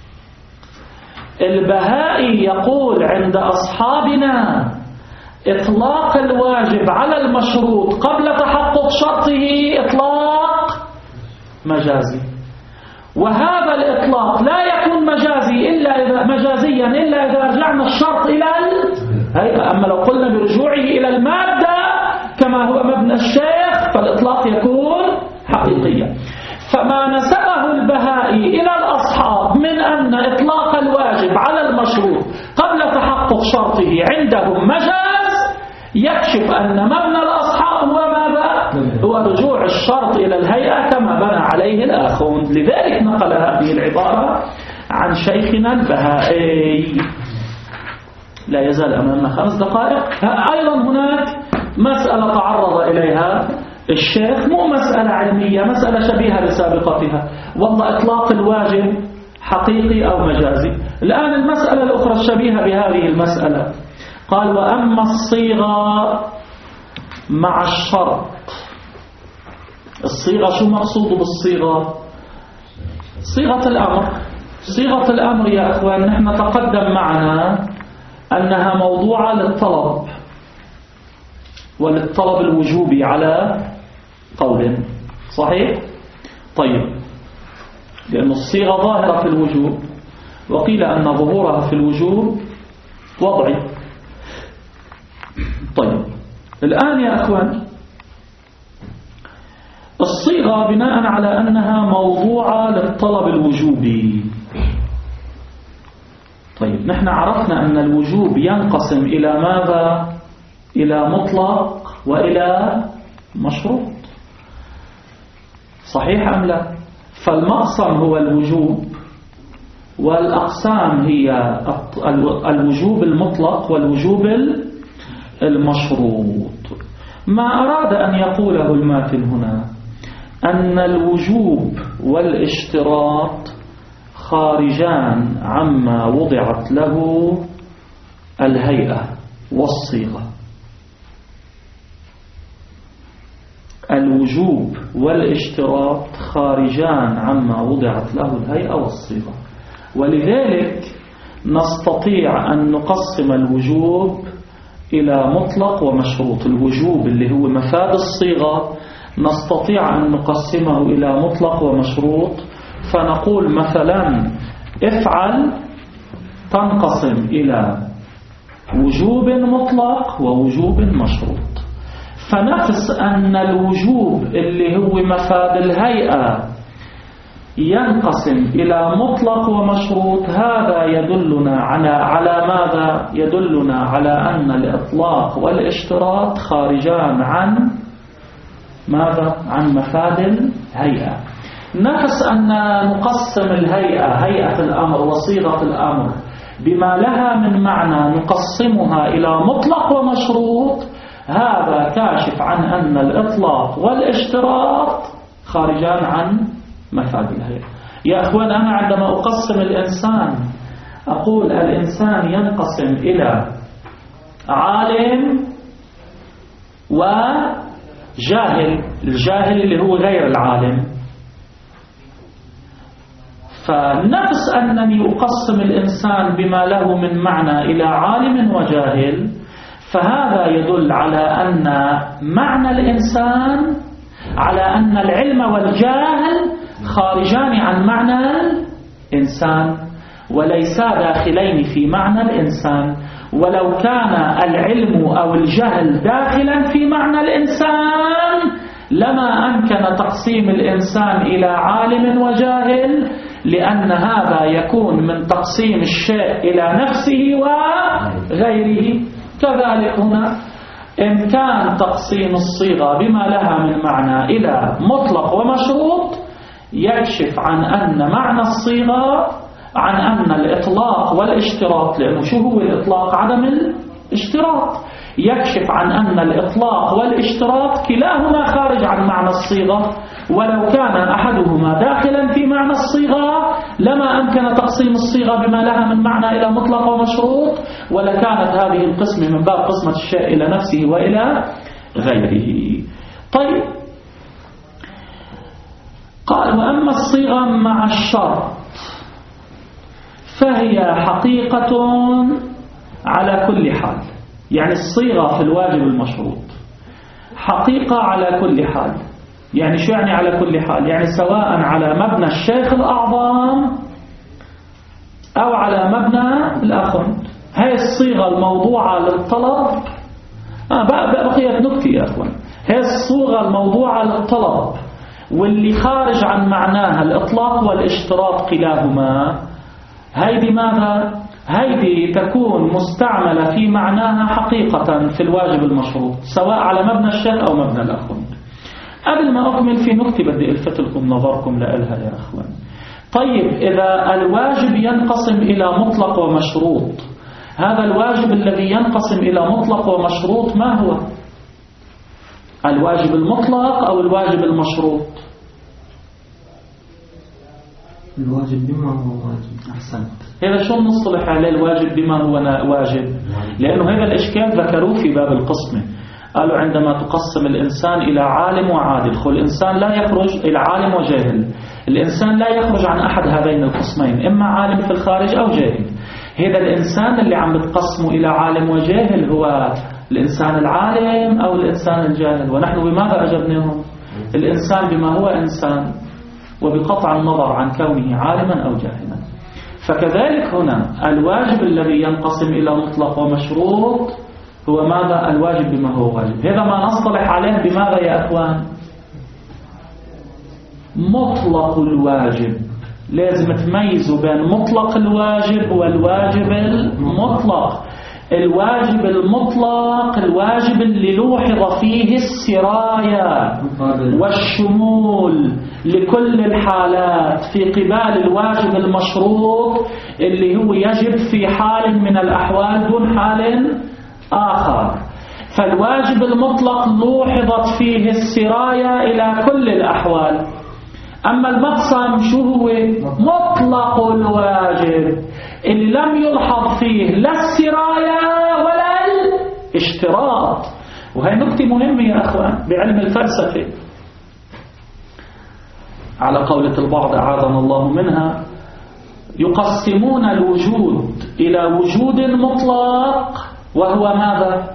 البهائي يقول عند أصحابنا إطلاق الواجب على المشروط قبل تحقق شرطه إطلاق مجازي، وهذا الإطلاق لا يكون مجازي إلا إذا مجازيا إلا إذا رجعنا الشرط إلى الهيئة. أما لو قلنا برجوعه إلى المادة كما هو مبنى الشيخ فالإطلاق يكون حقيقيا. فما نسبه البهائي إلى الأصحاب من أن إطلاق الواجب على المشروط قبل تحقق شرطه عندهم مجاز يكشف أن مبنى الأصحاب هو ماذا؟ هو رجوع الشرط إلى الهيئة كما بنى عليه الآخرون. لذلك نقل هذه العبارة عن شيخنا البهائي. لا يزال أمامنا خمس دقائق. أيضا هناك مسألة تعرض إليها الشيخ، مو مسألة علمية، مسألة شبيهة لسابقتها، والله إطلاق الواجب حقيقي أو مجازي. الآن المسألة الأخرى الشبيهة بهذه المسألة، قال وأما الصيغة مع الشرط. الصيغة شو مقصود بالصيغة؟ صيغة الأمر. صيغة الأمر يا أخوان نحن تقدم معنا أنها موضوعة للطلب وللطلب الوجوبي على قول صحيح؟ طيب، لأن الصيغة ظاهرة في الوجوب، وقيل أن ظهورها في الوجوب وضعي. طيب الآن يا أخوان الصيغة بناء على أنها موضوعة للطلب الوجوبي. طيب نحن عرفنا أن الوجوب ينقسم إلى ماذا؟ إلى مطلق وإلى مشروط، صحيح أم لا؟ فالمقسم هو الوجوب، والأقسام هي الوجوب المطلق والوجوب المشروط. ما أراد أن يقوله الماتن هنا أن الوجوب والاشتراط خارجان عما وضعت له الهيئة والصيغة. الوجوب والاشتراط خارجان عما وضعت له الهيئة والصيغة، ولذلك نستطيع أن نقسم الوجوب إلى مطلق ومشروط. الوجوب اللي هو مفاد الصيغة نستطيع أن نقسمه إلى مطلق ومشروط، فنقول مثلا افعل تنقسم إلى وجوب مطلق ووجوب مشروط. فنفس أن الوجوب اللي هو مفاد الهيئة ينقسم إلى مطلق ومشروط، هذا يدلنا على على ماذا؟ يدلنا على أن الإطلاق والاشتراط خارجان عن ماذا؟ عن مفاد الهيئة. نفس أن نقسم الهيئة، هيئة الأمر وصيغة الأمر، بما لها من معنى نقسمها إلى مطلق ومشروط، هذا كاشف عن أن الإطلاق والاشتراط خارجان عن مفاد الهيئة. يا أخوان أنا عندما أقسم الإنسان أقول الإنسان ينقسم إلى عالم وجاهل. الجاهل اللي هو غير العالم. فنفس أنني أقسم الإنسان بما له من معنى إلى عالم وجاهل، فهذا يدل على أن معنى الإنسان، على أن العلم والجاهل خارجان عن معنى الإنسان وليسا داخلين في معنى الإنسان. ولو كان العلم أو الجهل داخلا في معنى الإنسان لما أمكن تقسيم الإنسان إلى عالم وجاهل، لأن هذا يكون من تقسيم الشيء إلى نفسه وغيره. كذلك هنا إن كان تقسيم الصيغة بما لها من معنى إلى مطلق ومشروط يكشف عن أن معنى الصيغة عن أن الإطلاق والاشتراط، لأنه شو هو الإطلاق؟ عدم الاشتراط. يكشف عن أن الإطلاق والاشتراط كلاهما خارج عن معنى الصيغة، ولو كان أحدهما داخلا في معنى الصيغة لما أمكن تقسيم الصيغة بما لها من معنى إلى مطلق ومشروط، ولكانت هذه القسمة من باب قسمة الشيء إلى نفسه وإلى غيره. طيب، قال وأما الصيغة مع الشرط فهي حقيقة على كل حال. يعني الصيغة في الواجب المشروط حقيقة على كل حال. يعني شو يعني على كل حال؟ يعني سواء على مبنى الشيخ الأعظم أو على مبنى الأخند. هاي الصيغة الموضوعة للطلب آه بقيت نكتة يا أخوان. هاي الصيغة الموضوعة للطلب واللي خارج عن معناها الإطلاق والاشتراط كلاهما، هيدي ماذا؟ هيدي تكون مستعملة في معناها حقيقة في الواجب المشروط سواء على مبنى الشيخ أو مبنى الأخوان. قبل ما أكمل في نكتة بدي ألفت لكم نظركم لإلها يا أخوان. طيب، إذا الواجب ينقسم إلى مطلق ومشروط، هذا الواجب الذي ينقسم إلى مطلق ومشروط ما هو؟ الواجب المطلق أو الواجب المشروط؟ الواجب بما هو واجب. أحسنت. هذا شو نصطلح عليه الواجب بما هو واجب؟ لأنه هذا الإشكال ذكروه في باب القسمة. قالوا عندما تقسم الإنسان إلى عالم وعادل، خو الإنسان لا يخرج إلى عالم وجاهل، الإنسان لا يخرج عن أحد هذين القسمين، إما عالم في الخارج أو جاهل. هذا الإنسان اللي عم بتقسمه إلى عالم وجاهل هو الإنسان العالم أو الإنسان الجاهل؟ ونحن بماذا أجبناهم؟ الإنسان بما هو إنسان، وبقطع النظر عن كونه عالما أو جاهلا. فكذلك هنا الواجب الذي ينقسم إلى مطلق ومشروط هو ماذا؟ الواجب بما هو واجب. هذا ما نصطلح عليه بماذا يا أخوان؟ مطلق الواجب. لازم تميزوا بين مطلق الواجب والواجب المطلق. الواجب المطلق الواجب اللي لوحظ فيه السراية والشمول لكل الحالات في قبال الواجب المشروط اللي هو يجب في حال من الأحوال دون حال آخر. فالواجب المطلق لوحظت فيه السراية إلى كل الأحوال. أما المقسم شو هو؟ مطلق الواجب اللي لم يلحظ فيه لا السراية ولا الاشتراط. وهي نقطة مهمة يا أخوان بعلم الفلسفة، على قولة البعض أعاذنا الله منها، يقسمون الوجود إلى وجود مطلق وهو ماذا؟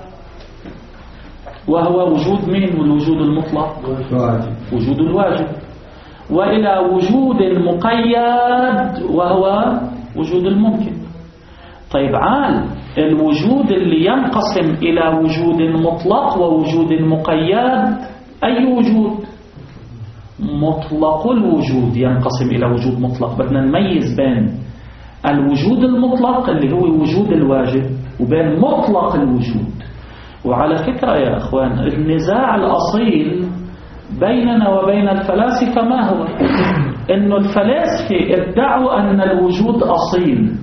وهو وجود مين؟ الوجود المطلق وجود الواجب، وإلى وجود مقيد وهو وجود الممكن. طيب، عال الوجود اللي ينقسم إلى وجود مطلق ووجود مقيد أي وجود؟ مطلق الوجود ينقسم إلى وجود مطلق. بدنا نميز بين الوجود المطلق اللي هو وجود الواجب وبين مطلق الوجود. وعلى فكرة يا أخوان، النزاع الأصيل بيننا وبين الفلاسفة ما هو؟ إنه الفلاسفة ادعوا أن الوجود أصيل.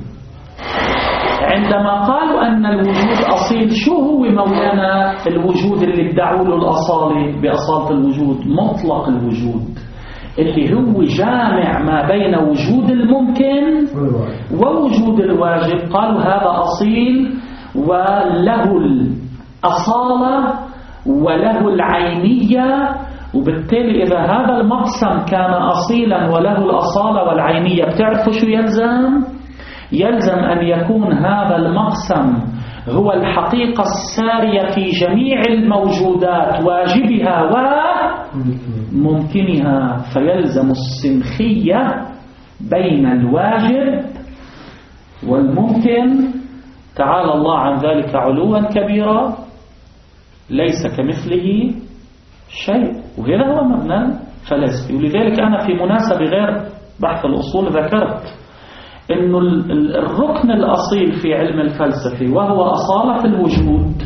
عندما قالوا أن الوجود أصيل، شو هو مولانا الوجود اللي ادعوا له الأصالة بأصالة الوجود؟ مطلق الوجود اللي هو جامع ما بين وجود الممكن ووجود الواجب. قالوا هذا أصيل وله الأصالة وله العينية، وبالتالي إذا هذا المقسم كان أصيلا وله الأصالة والعينية، بتعرفوا شو يلزم؟ يلزم أن يكون هذا المقسم هو الحقيقة السارية في جميع الموجودات، واجبها وممكنها. فيلزم السنخية بين الواجب والممكن، تعالى الله عن ذلك علوا كبيرا، ليس كمثله شيء. وهذا هو مبنى فلسفي. ولذلك أنا في مناسبة غير بحث الأصول ذكرت إنه الركن الأصيل في علم الفلسفة وهو أصالة الوجود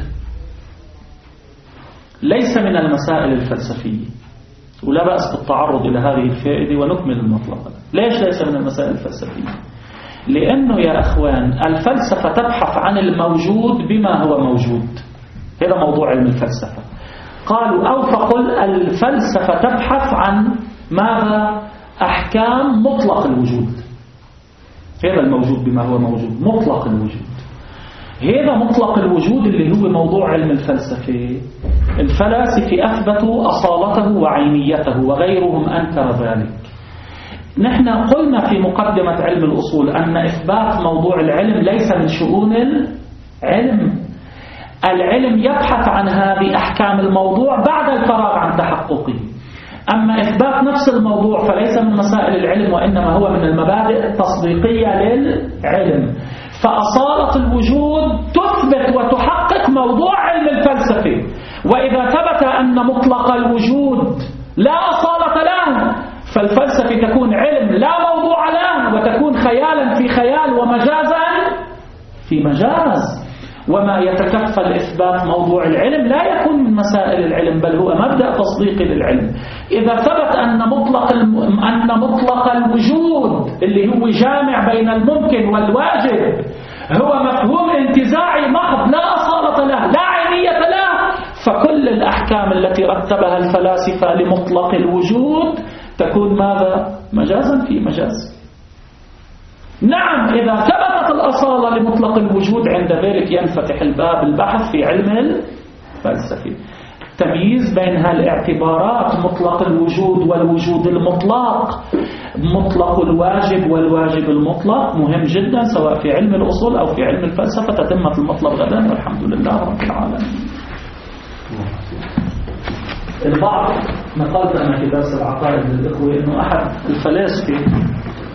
ليس من المسائل الفلسفية، ولا بأس بالتعرض إلى هذه الفائدة ونكمل المطلب. ليش ليس من المسائل الفلسفية؟ لأنه يا أخوان الفلسفة تبحث عن الموجود بما هو موجود، هذا موضوع علم الفلسفة. قالوا أو فقل الفلسفة تبحث عن ماذا؟ أحكام مطلق الوجود. هذا الموجود بما هو موجود، مطلق الوجود. هذا مطلق الوجود اللي هو موضوع علم الفلسفة. الفلاسفة أثبتوا أصالته وعينيته وغيرهم أنكر ذلك. نحن قلنا في مقدمة علم الأصول أن إثبات موضوع العلم ليس من شؤون العلم. العلم يبحث عن هذه أحكام الموضوع بعد الفراغ عن تحققه. أما إثبات نفس الموضوع فليس من مسائل العلم، وإنما هو من المبادئ التصديقية للعلم. فأصالة الوجود تثبت وتحقق موضوع علم الفلسفة. وإذا ثبت أن مطلق الوجود لا أصالة له فالفلسفة تكون علم لا موضوع له، وتكون خيالا في خيال ومجازا في مجاز. وما يتكفل إثبات موضوع العلم لا يكون من مسائل العلم، بل هو مبدأ تصديقي للعلم. إذا ثبت أن مطلق أن مطلق الوجود اللي هو جامع بين الممكن والواجب هو مفهوم انتزاعي محض لا أصالة له لا عينية له، فكل الأحكام التي رتبها الفلاسفة لمطلق الوجود تكون ماذا؟ مجازا في مجاز. نعم، إذا ثبتت الأصالة لمطلق الوجود عند ذلك ينفتح الباب البحث في علم الفلسفة. التمييز بين هالاعتبارات مطلق الوجود والوجود المطلق، مطلق الواجب والواجب المطلق، مهم جدا سواء في علم الأصول أو في علم الفلسفة. تتمة المطلب غدا والحمد لله رب العالمين. البعض نقلت أنا في درس العقائد للإخوة أنه أحد الفلاسفة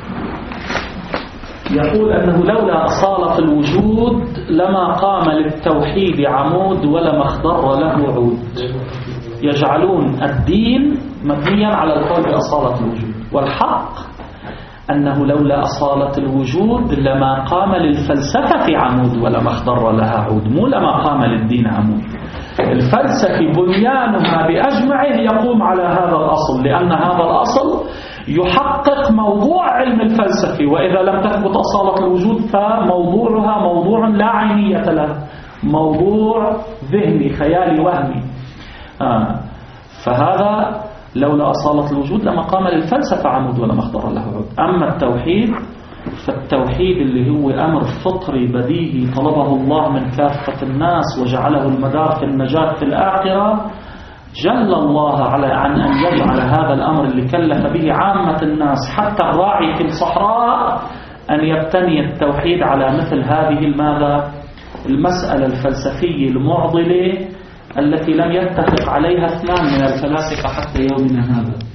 يقول أنه لولا أصالة الوجود لما قام للتوحيد عمود ولما اخضر له عود. يجعلون الدين مبنيا على القول بأصالة الوجود، والحق أنه لولا أصالة الوجود لما قام للفلسفة عمود ولما اخضر لها عود، مو لما قام للدين عمود. الفلسفة بنيانها بأجمعه يقوم على هذا الأصل، لأن هذا الأصل يحقق موضوع علم الفلسفة. وإذا لم تثبت أصالة الوجود فموضوعها موضوع لا عينية له، موضوع ذهني خيالي وهمي. آه. فهذا لولا أصالة الوجود لما قام للفلسفة عمود ولما اخضر له عود. أما التوحيد فالتوحيد اللي هو أمر فطري بديهي طلبه الله من كافة الناس وجعله المدار في النجاة في الآخرة، جل الله على عن أن يجعل هذا الأمر اللي كلف به عامة الناس حتى الراعي في الصحراء أن يبتني التوحيد على مثل هذه الماذا المسألة الفلسفية المعضلة التي لم يتفق عليها اثنان من الفلاسفة حتى يومنا هذا.